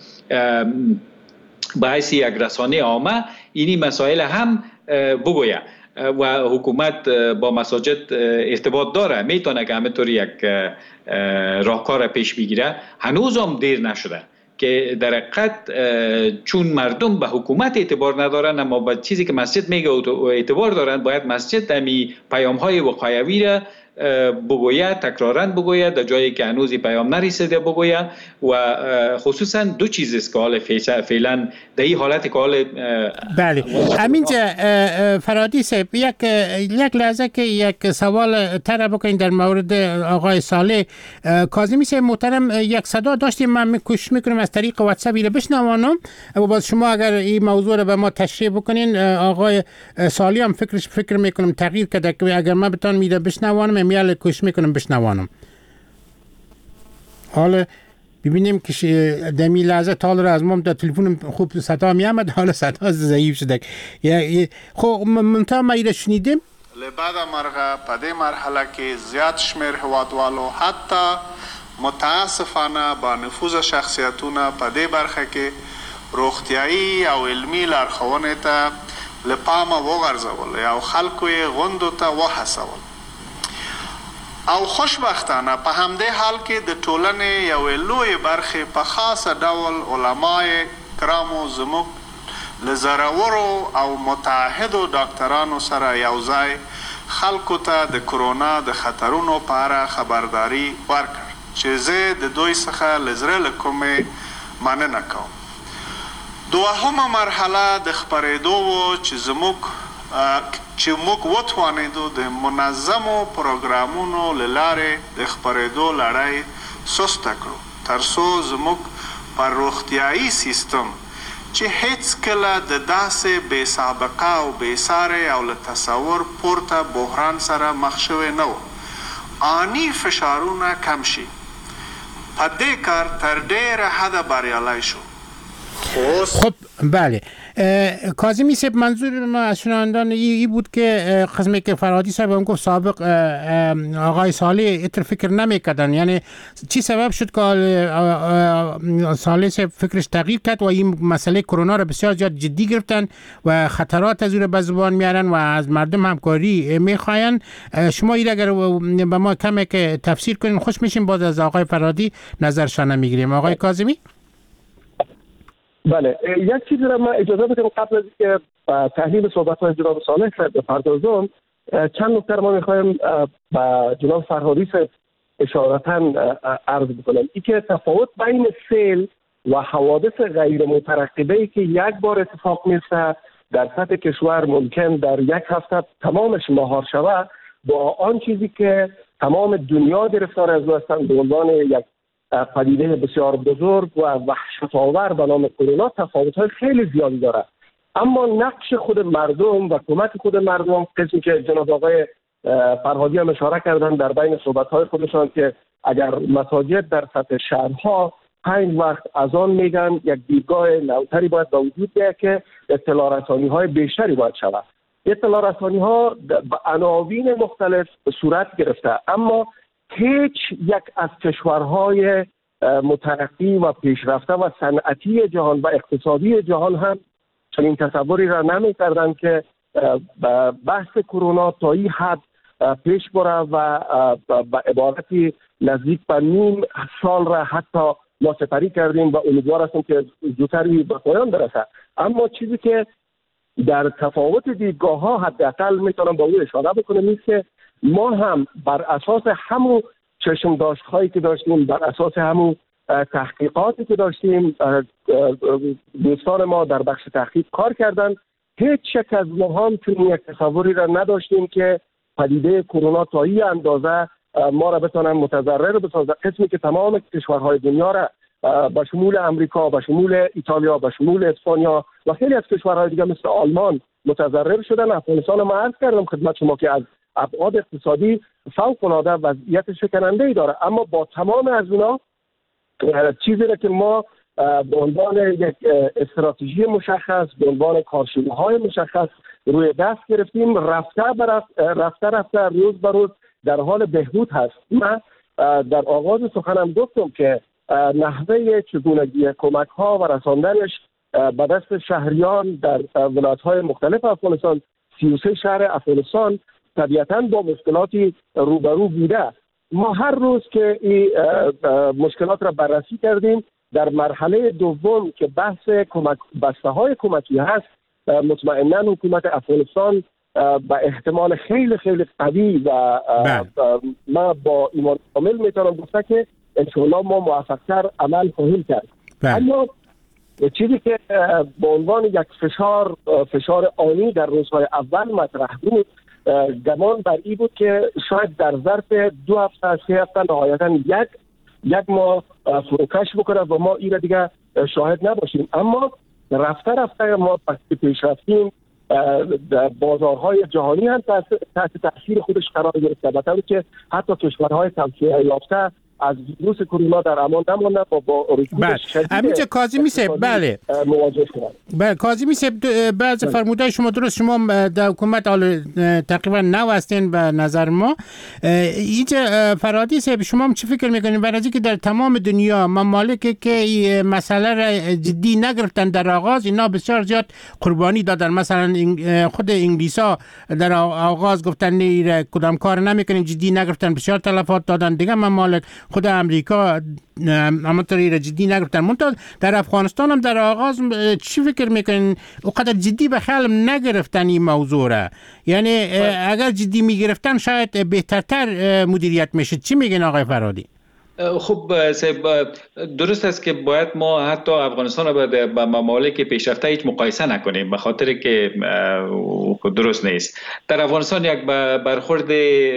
باعث یک رسانه عامه اینی مسائل هم بگویه و حکومت با مساجد ارتباط داره، میتونه که همینطور یک راهکار پیش بگیره. هنوز هم دیر نشده که در حقیقت چون مردم به حکومت اعتبار ندارن اما به چیزی که مسجد میگه اعتبار دارن، باید مسجد امی پیام های وقایوی را بگوید، تکرارن بگوید، در جایی که هنوز پیام نرسیده بگوید. و خصوصا دو چیز است که حال فعلا در این حالت که حال بله. همینجا فرهادی صاحب یک یک لحظه که یک سوال طرح بکنید در مورد آقای صالح. کاظمی صاحب محترم یک صدا داشتیم، من کوشش میکنم از طریق واتساپ رو بشنوانم و باز شما اگر این موضوع رو به ما تشریح بکنین. آقای صالح هم فکرش فکر میکنم تغییر کرده که اگر من بتونم میره بشنوانم میال کوشش میکنم بشنوانم. حالا ببینیم که دمی لحظه تال رو از ما در تلفن خوب صدا می آمد، حالا صدا ضعیف شده. خب منتها ما ایره شنیدیم لبعد مرغه پده مرحله که زیاد شمیر هوادوالو حتی متاسفانه با نفوذ شخصیتونه پده برخه که روغتیایی او علمی لارښوونې ته له پامه وغورځول او خلکو یې غونډو ته وهڅول. او خوشبختانه په همدې حال کې د ټولنې یوې لویې برخې په خاصه ډول علمای کرامو زموږ له زړورو او متعهدو ډاکټرانو سره یو ځای خلکو ته د کرونا د خطرونو په اړه خبرداري ورکړ چې زه د دوی څخه له زړه له کومې مننه کوم. دوهمه مرحله د خپرېدو و چې زموږ چې موږ وتوانېدو د منظمو پروګرامونو له لارې د خپرېدو لړۍ سسته کړو تر څو زموږ پر روغتیایي سیستم چې هیڅ کله د داسې بې سابقه او بې سارې او له تصور پورته بحران سره مخ شوی نه و آني فشارونه کم شي. په دې کار تر ډېره حده بریالی شو. خب بله کاظمی صاحب، منظور ما از شنوندگان ای بود که قسمی که فرهادی صاحب هم گفت سابق آقای صالح اتر فکر نمیکردن، یعنی چی سبب شد که صالح صاحب فکرش تغییر کرد و این مسئله کرونا را بسیار زیاد جدی گرفتن و خطرات از اون به زبان میارن و از مردم همکاری میخواین. شما این اگر به ما کمی که تفسیر کنین خوش میشیم، باز از آقای فرهادی نظرشان میگیریم. آقای کاظمی. بله، یک چیزی را من اجازه بدم قبل از اینکه تحلیل صحبت‌های جناب صالح بپردازم، چند نکته ما می‌خوایم با جناب فرهادی اشارتاً عرض بکنم. این که تفاوت بین سیل و حوادث غیر مترقبه‌ای که یک بار اتفاق میفته در سطح کشور ممکن در یک هفته تمامش مهار شود، با آن چیزی که تمام دنیا گرفتار از او هستند به عنوان یک پدیده بسیار بزرگ و وحشت‌آور به نام کرونا تفاوت‌های خیلی زیادی داره. اما نقش خود مردم و کمک خود مردم، قسمی که جناب آقای فرهادی هم اشاره کردن در بین صحبت‌های خودشان که اگر مساجد در سطح شهرها پنج وقت اذان میگن، یک دیدگاه نوتری باید به وجود بیاید که اطلاع رسانی‌های بیشتری باید شود. اطلاع رسانی‌ها به عناوین مختلف صورت گرفته، اما هیچ یک از کشورهای مترقی و پیشرفته و صنعتی جهان و اقتصادی جهان هم چنین تصوری را نمی کردن که بحث کرونا تا این حد پیش بره و به عبارتی نزدیک به نیم سال را حتی ما سپری کردیم و امیدوار هستیم که زودتر به پایان برسه. اما چیزی که در تفاوت دیدگاه ها حداقل میتونم با او اشاره بکنم نیست که ما هم بر اساس همون چشم داشت هایی که داشتیم، بر اساس همون تحقیقاتی که داشتیم، دوستان ما در بخش تحقیق کار کردن، هیچ یک از ما هم چون یک تصوری را نداشتیم که پدیده کرونا تا این اندازه ما را بتونن متضرر بسازه، قسمی که تمام کشورهای دنیا را به شمول امریکا، به شمول ایتالیا، به شمول اسپانیا و خیلی از کشورهای دیگه مثل آلمان متضرر شدن. افغانستان ما عرض کردم خدمت شما که از ابعاد اقتصادی فوق‌العاده وضعیت شکننده‌ای داره، اما با تمام از اونا چیزی را که ما به عنوان یک استراتژی مشخص، به عنوان کارشناسی‌های مشخص روی دست گرفتیم، رفته رفته رفته روز به روز در حال بهبود هست. من در آغاز سخنم گفتم که نحوه چگونگی کمک ها و رساندنش به دست شهریان در ولایت های مختلف افغانستان، سی و سه شهر افغانستان طبیعتاً با مشکلاتی روبرو بوده. ما هر روز که این مشکلات را بررسی کردیم، در مرحله دوم که بحث کمک بسته های کمکی هست، مطمئناً حکومت افغانستان با احتمال خیلی خیلی قوی و ما با ایمان کامل میتونم گفته که انشاءالله ما موفق‌تر عمل خواهیم کرد. اما چیزی که به عنوان یک فشار فشار آنی در روزهای اول مطرح بود، گمان بر این بود که شاید در ظرف دو هفته سه هفته نهایتاً یک یک ماه فروکش بکنه و ما این را دیگه شاهد نباشیم. اما رفته رفته ما پیش رفتیم، بازارهای جهانی هم تحت تاثیر خودش قرار گرفته، به طوری که حتی کشورهای توسعه یافته از ویروس کرونا در امان نماندن و با رکود شدید همینجا کاظمی صاحب بله مواجه شدن. بله کاظمی صاحب بعض فرمودهای شما درست، شما در حکومت تقریبا نو هستین به نظر ما. اینجا فرهادی صاحب شما هم چی فکر میکنین برای اینکه در تمام دنیا ممالکی که مسئله را جدی نگرفتن در آغاز، اینا بسیار زیاد قربانی دادن؟ مثلا خود انگلیسا در آغاز گفتن نه کدام کار نمیکنین، جدی نگرفتن، بسیار تلفات دادن. دیگه ممالک خود امریکا همونطوری را جدی نگرفتن. منتها در افغانستان هم در آغاز چی فکر میکنین؟ اونقدر جدی به خیالم نگرفتن این موضوع را، یعنی اگر جدی میگرفتن شاید بهترتر مدیریت میشه. چی میگن آقای فرهادی؟ خب درست است که باید ما حتی افغانستان رو با ممالک پیشرفته هیچ مقایسه نکنیم، به خاطر که درست نیست. در افغانستان یک برخورد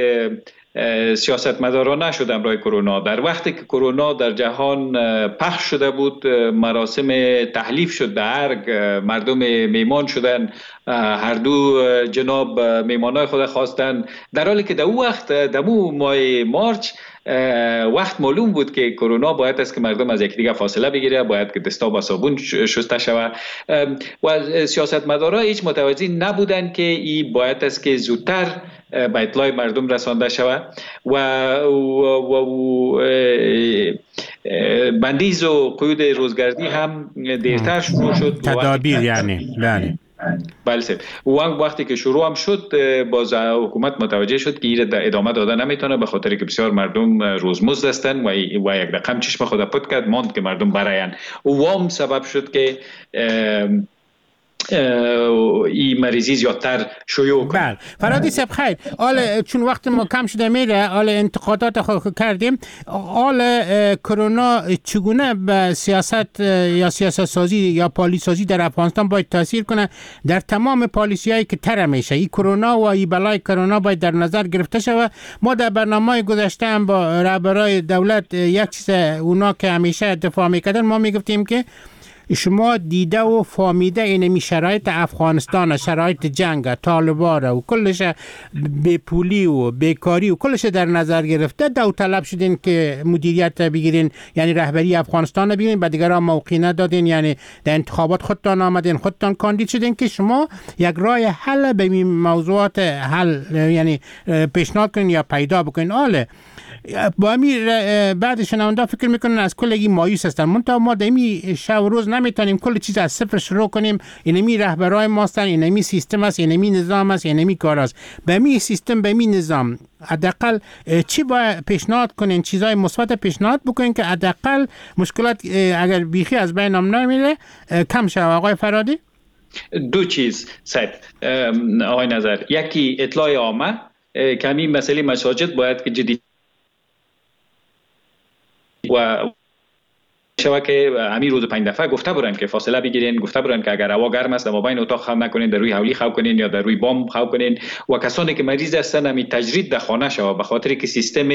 سیاستمدارانه شد امرای کرونا. در وقتی که کرونا در جهان پخش شده بود، مراسم تحلیف شد به ارگ، مردم میمان شدن، هر دو جناب میمانای خود خواستن، در حالی که در اون وقت در ماه مارچ وقت معلوم بود که کرونا باید است که مردم از یکدیگر فاصله بگیره، باید که دستا با صابون شسته شود و سیاستمدارا هیچ متوجه نبودن که این باید است که زودتر به اطلاع مردم رسانده شود و, و, و بندیز و قیود روزگردی هم دیرتر شروع شد. تدابیر یعنی بله بله سه. وقتی که شروع هم شد، باز حکومت متوجه شد که این ادامه داده نمیتونه، به خاطر که بسیار مردم روزمزد هستند و و یک رقم چشم خود پد کرد ماند که مردم براین. وام سبب شد که این مریضی زیادتر شیوع کنه. بله فرهادی صاحب خیر، حالا چون وقت ما کم شده میره، حالا انتقادات خود کردیم، حالا کرونا چگونه به سیاست یا سیاست سازی یا پالیسی سازی در افغانستان باید تاثیر کنه؟ در تمام پالیسی هایی که تر میشه این کرونا و این بلای کرونا باید در نظر گرفته شود. ما در برنامه گذشته هم با رهبرای دولت یک چیز اونا که همیشه دفاع میکردن، ما میگفتیم که شما دیده و فهمیده اینمی شرایط افغانستان، شرایط جنگ، طالبان و کلش بیپولی و بیکاری و کلش در نظر گرفته، داوطلب شدین که مدیریت بگیرین، یعنی رهبری افغانستان بگیرین، بعد دیگران موقعی ندادین، یعنی در انتخابات خودتان آمدین، خودتان کاندید شدین که شما یک راه حل به این موضوعات حل یعنی پیشنهاد کنین یا پیدا بکنین. حالا با امیر بعد شنونده فکر میکنن از کلگی مایوس هستن، منتها ما دمی شب و روز نمیتونیم کل چیز از صفر شروع کنیم. اینمی رهبرای ما هستن، اینمی سیستم است، اینمی نظام است، اینمی کار است. به می سیستم به می نظام حداقل چی باید پیشنهاد کنین؟ چیزای مثبت پیشنهاد بکنین که حداقل مشکلات اگر بیخی از بین هم نمیره کم شود. آقای فرهادی دو چیز صاحب آقای نظر، یکی اطلاع عامه که همین مسئله مساجد باید که جدی و شوه که همین روز پنج دفعه گفته برن که فاصله بگیرین، گفته برن که اگر هوا گرم است در مابین اتاق خواب نکنین، در روی حولی خواب کنین یا در روی بام خواب کنین و کسانی که مریض هستن همین تجرید در خانه شوه، به خاطر که سیستم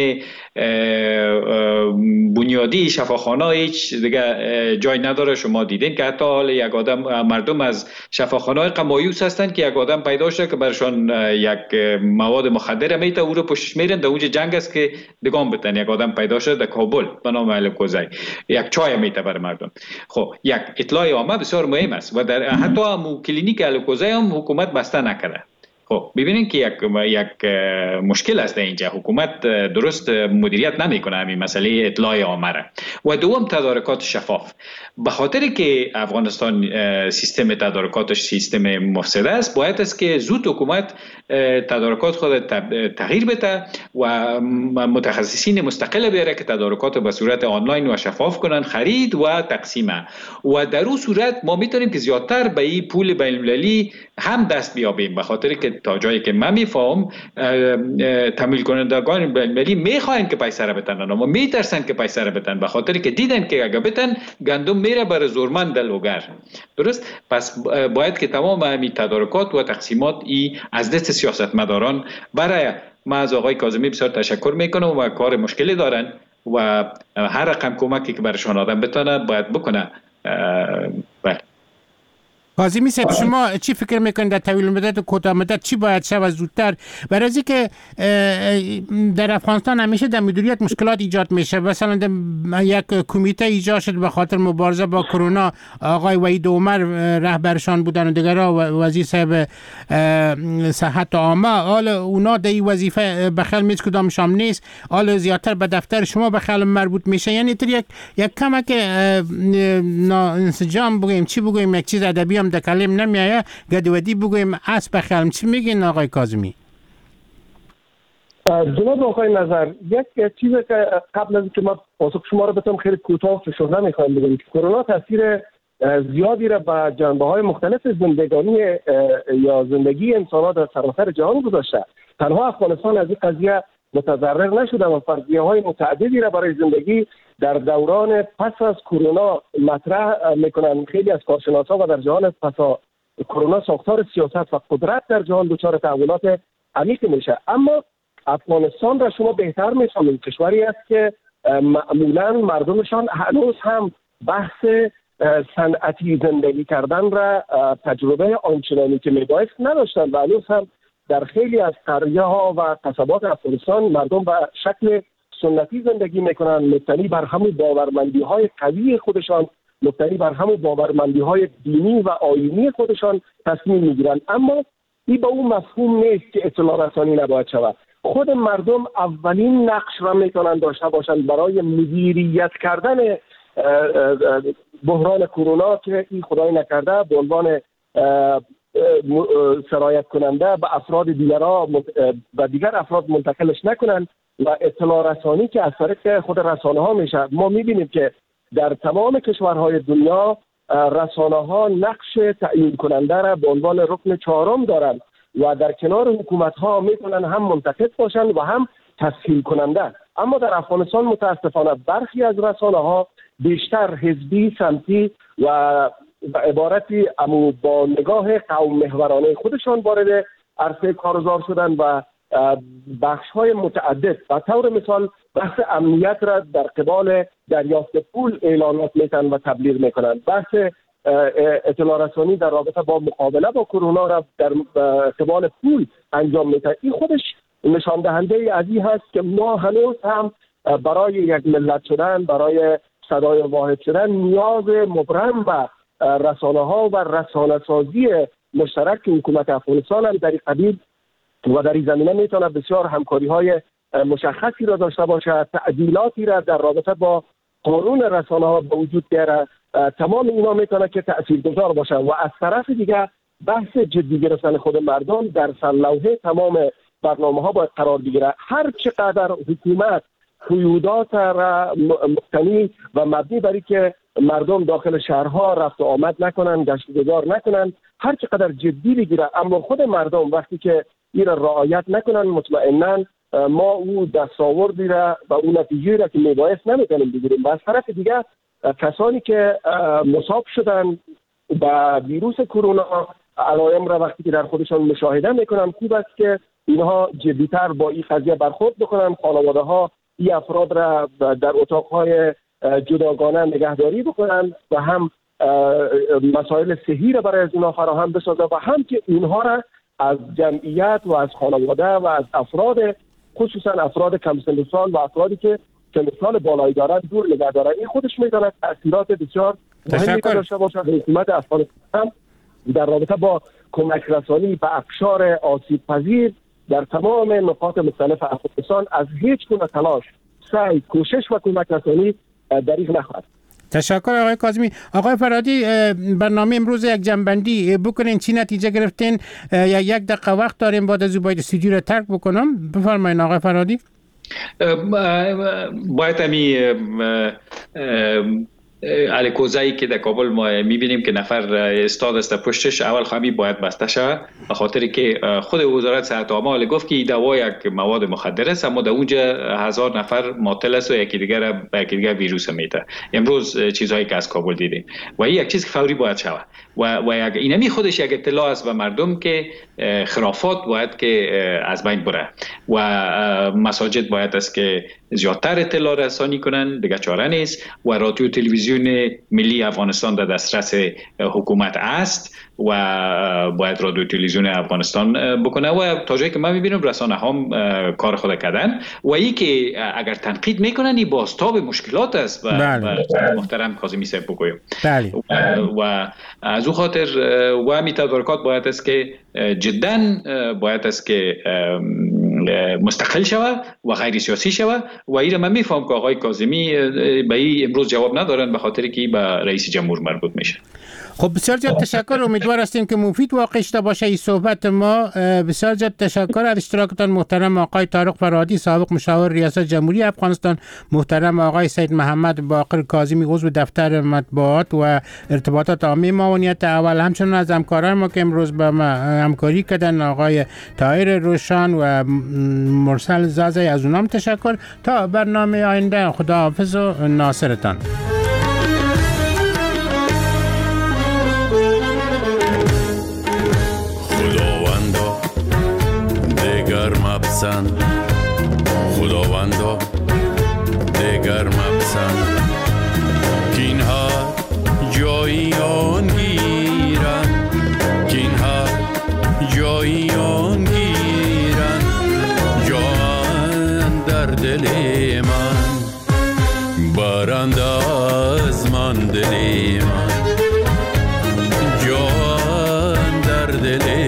بنیادی شفاخانه هیچ دیگه جای نداره. شما دیدین که حتی حال یک آدم مردم از شفاخانه های مایوس هستن که یک آدم پیدا شده که برشان یک مواد مخدر میته او رو پشتش میرن، در اونجا جنگ است که دگام بتن. یک آدم پیدا شده در کابل به نام الکوزی، یک چای میته بر مردم. خب یک اطلاع عامه بسیار مهم است و در حتی هم کلینیک الکوزی هم حکومت بسته نکرده. خب ببینید که یک یک مشکل است اینجا، حکومت درست مدیریت نمیکنه همین مسئله اطلاع عامه را. و دوم تدارکات شفاف، به خاطر که افغانستان سیستم تدارکاتش سیستم مفسد است، باید است که زود حکومت تدارکات خود تغییر بده و متخصصین مستقل بیاره که تدارکات به صورت آنلاین و شفاف کنن، خرید و تقسیم. و در اون صورت ما میتونیم که زیادتر به این پول بین المللی هم دست بیابیم، به خاطر که تا جایی که من میفهم تمویل کنندگان بین المللی میخواین که پیسه را بتنن اما میترسن که پیسه را بتن، به خاطر که دیدن که اگه بتن گندم میره برای زورمند لوگر. درست؟ پس باید که تمام همین تدارکات و تقسیمات ای از دست سیاستمداران برای. ما از آقای کاظمی بسیار تشکر میکنم و کار مشکلی دارن و هر رقم کمکی که برشان آدم بتونه باید بکنه. بله. کاظمی صاحب، شما چی فکر میکنید در طویل مدت و کوتاه مدت چی باید شود زودتر؟ برای از اینکه در افغانستان همیشه در مدیریت مشکلات ایجاد میشه. مثلا یک کمیته ایجاد شد به خاطر مبارزه با کرونا، آقای وحید عمر رهبرشان بودن و دیگرها، وزیر صاحب صحت عامه. حال اونا در این وظیفه بخل میز کدامشان نیست، حال زیادتر به دفتر شما بخل مربوط میشه. یعنی تر یک یک کمک ناانسجام بگویم، چی بگویم، یک چیز ادبی هم در کلم نمیایه، گدودی بگویم اسب بخلم. چی میگین آقای کاظمی؟ جناب آقای نظر، یک چیزی که قبل از که ما پاسخ شما رو بتونم خیلی کوتاه فشرده میخوایم بگم که کرونا تاثیر زیادی را به جنبه‌های مختلف زندگانی یا زندگی انسان‌ها در سراسر جهان گذاشته. تنها افغانستان از این قضیه متضرر نشده و فرضیه‌های متعددی را برای زندگی در دوران پس از کرونا مطرح میکنن. خیلی از کارشناسا و در جهان پس از کرونا ساختار سیاست و قدرت در جهان دچار تحولات عمیق میشه. اما افغانستان را شما بهتر میفهمید، کشوری است که معمولا مردمشان هنوز هم بحث صنعتی زندگی کردن را تجربه آنچنانی که میبایست نداشتن و هنوز هم در خیلی از قریه ها و قصبات افغانستان مردم به شکل سنتی زندگی میکنن، مبتنی بر همون باورمندی های قوی خودشان، مبتنی بر همون باورمندی های دینی و آیینی خودشان تصمیم میگیرن. اما این به اون مفهوم نیست که اطلاع رسانی نباید شود. خود مردم اولین نقش را میتونن داشته باشند برای مدیریت کردن بحران کرونا که این خدای نکرده به عنوان سرایت کننده به افراد دیگرها و دیگر افراد منتقلش نکنن و اطلاع رسانی که از طریق خود رسانه ها میشه. ما میبینیم که در تمام کشورهای دنیا رسانه ها نقش تعیین کننده را به عنوان رکن چهارم دارند و در کنار حکومت ها میتونن هم منتقد باشن و هم تسهیل کننده. اما در افغانستان متاسفانه برخی از رسانه ها بیشتر حزبی، سمتی و به عبارتی امو با نگاه قوم محورانه خودشان وارد عرصه کارزار شدن و بخش های متعدد و طور مثال بحث امنیت را در قبال دریافت پول اعلانات میتن و تبلیغ میکنن. بحث اطلاع رسانی در رابطه با مقابله با کرونا را در قبال پول انجام میتن. این خودش نشان دهنده از این هست که ما هنوز هم برای یک ملت شدن، برای صدای واحد شدن نیاز مبرم و رسانه ها و رسانه سازی مشترک حکومت افغانستان هم در این قبیل و در این زمینه میتونه بسیار همکاری های مشخصی را داشته باشه، تعدیلاتی را در رابطه با قانون رسانه ها به وجود بیاره. تمام اینا میتونه که تاثیرگذار باشه و از طرف دیگه بحث جدی گرفتن خود مردم در سرلوحه تمام برنامه ها باید قرار بگیره. هر چقدر حکومت قیودات را مبتنی و مبنی بر که مردم داخل شهرها رفت و آمد نکنن، گشت و گذار نکنن، هر چقدر جدی بگیره، اما خود مردم وقتی که این را رعایت نکنن، مطمئنا ما او دستاوردی را و اون نتیجه را که میبایست نمیتونیم بگیریم. و از طرف دیگه کسانی که مصاب شدن با ویروس کرونا علائم را وقتی که در خودشان مشاهده میکنن، خوب است که اینها جدیتر با این قضیه برخورد بکنن. خانواده ها این افراد را در اتاقهای جداگانه نگهداری بکنن و هم مسائل صحی را برای از اینها فراهم بسازن و هم که اینها را از جمعیت و از خانواده و از افراد، خصوصا افراد کم سن و سال و افرادی که سن و سال بالایی دارند دور نگه دارند. این خودش میتواند تاثیرات بسیار مهمی داشته باشد. حکومت افغانستان در رابطه با کمک رسانی به اقشار آسیب پذیر در تمام نقاط مختلف افغانستان از هیچ گونه تلاش، سعی، کوشش و کمک رسانی دریغ نخواهد. تشکر آقای کاظمی. آقای فرهادی، برنامه امروز یک جنبندی بکنین، چی نتیجه گرفتین؟ یا یک دقیقه وقت داریم بعد از باید استودیو رو ترک بکنم. بفرمایید آقای فرهادی. باید همی الکوزایی که در کابل ما میبینیم که نفر استاد است پشتش، اول خواهی باید بسته شود، به خاطر که خود وزارت صحت عامه گفت که این دوا یک مواد مخدر است، اما در اونجا هزار نفر معطل است و یکی دیگر یکی دیگر ویروس میته. امروز چیزهایی که از کابل دیدیم و این یک چیز که فوری باید شود و و یک اینمی خودش یک اطلاع است به مردم که خرافات باید که از بین بره و مساجد باید است که زیادتر اطلاع رسانی کنن، دیگه چاره نیست و رادیو تلویزیون ملی افغانستان در دسترس حکومت است و باید رادیو تلویزیون افغانستان بکنه و تا جایی که من میبینم رسانه هم کار خود کردن و ای که اگر تنقید میکنن این بازتاب مشکلات است و محترم کاظمی صاحب بگویم و از او خاطر و همی تدارکات باید است که جدا باید است که مستقل شوه و غیر سیاسی شوه و این را من میفهم که آقای کاظمی به این امروز جواب ندارن به خاطر که به رئیس جمهور مربوط میشه. خب بسیار زیاد تشکر، امیدوار هستیم که مفید واقع شده باشه این صحبت ما. بسیار زیاد تشکر از اشتراکتان محترم آقای طارق فرهادی سابق مشاور ریاست جمهوری افغانستان، محترم آقای سید محمد باقر کاظمی عضو دفتر مطبوعات و ارتباطات عامه معاونیت اول، همچنین از همکاران ما که امروز با ما همکاری کردن آقای طاهر روشان و مرسل زازی، از اونام تشکر. تا برنامه آینده خداحافظ و ناصرتان. مپسند خداوندا دگر مپسند که اینها جایی آن گیرن که اینها جایی آن گیرن جان در دل من برند از من دل من جان در دل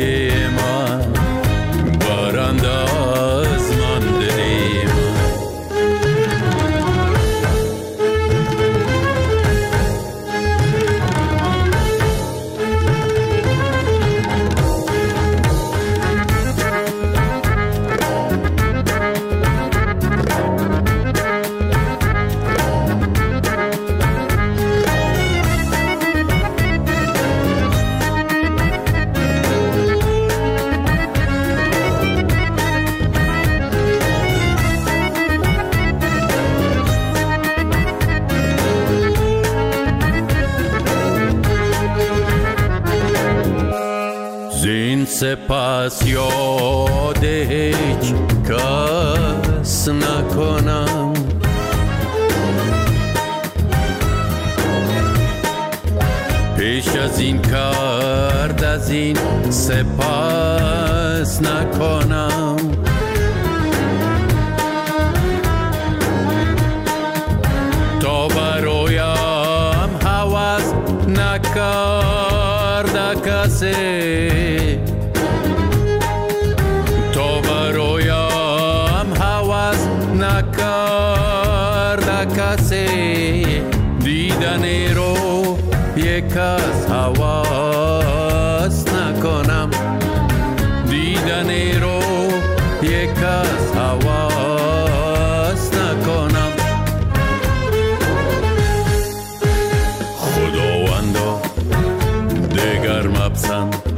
سپس یاد هیچ کس نکنم پیش از این کرد از این سپس نکنم تا برایم هوس نکرد کسی دیدنی رو یک از حواس نکنم دیدنی رو یک از حواس نکنم خداوندا دگر مپسند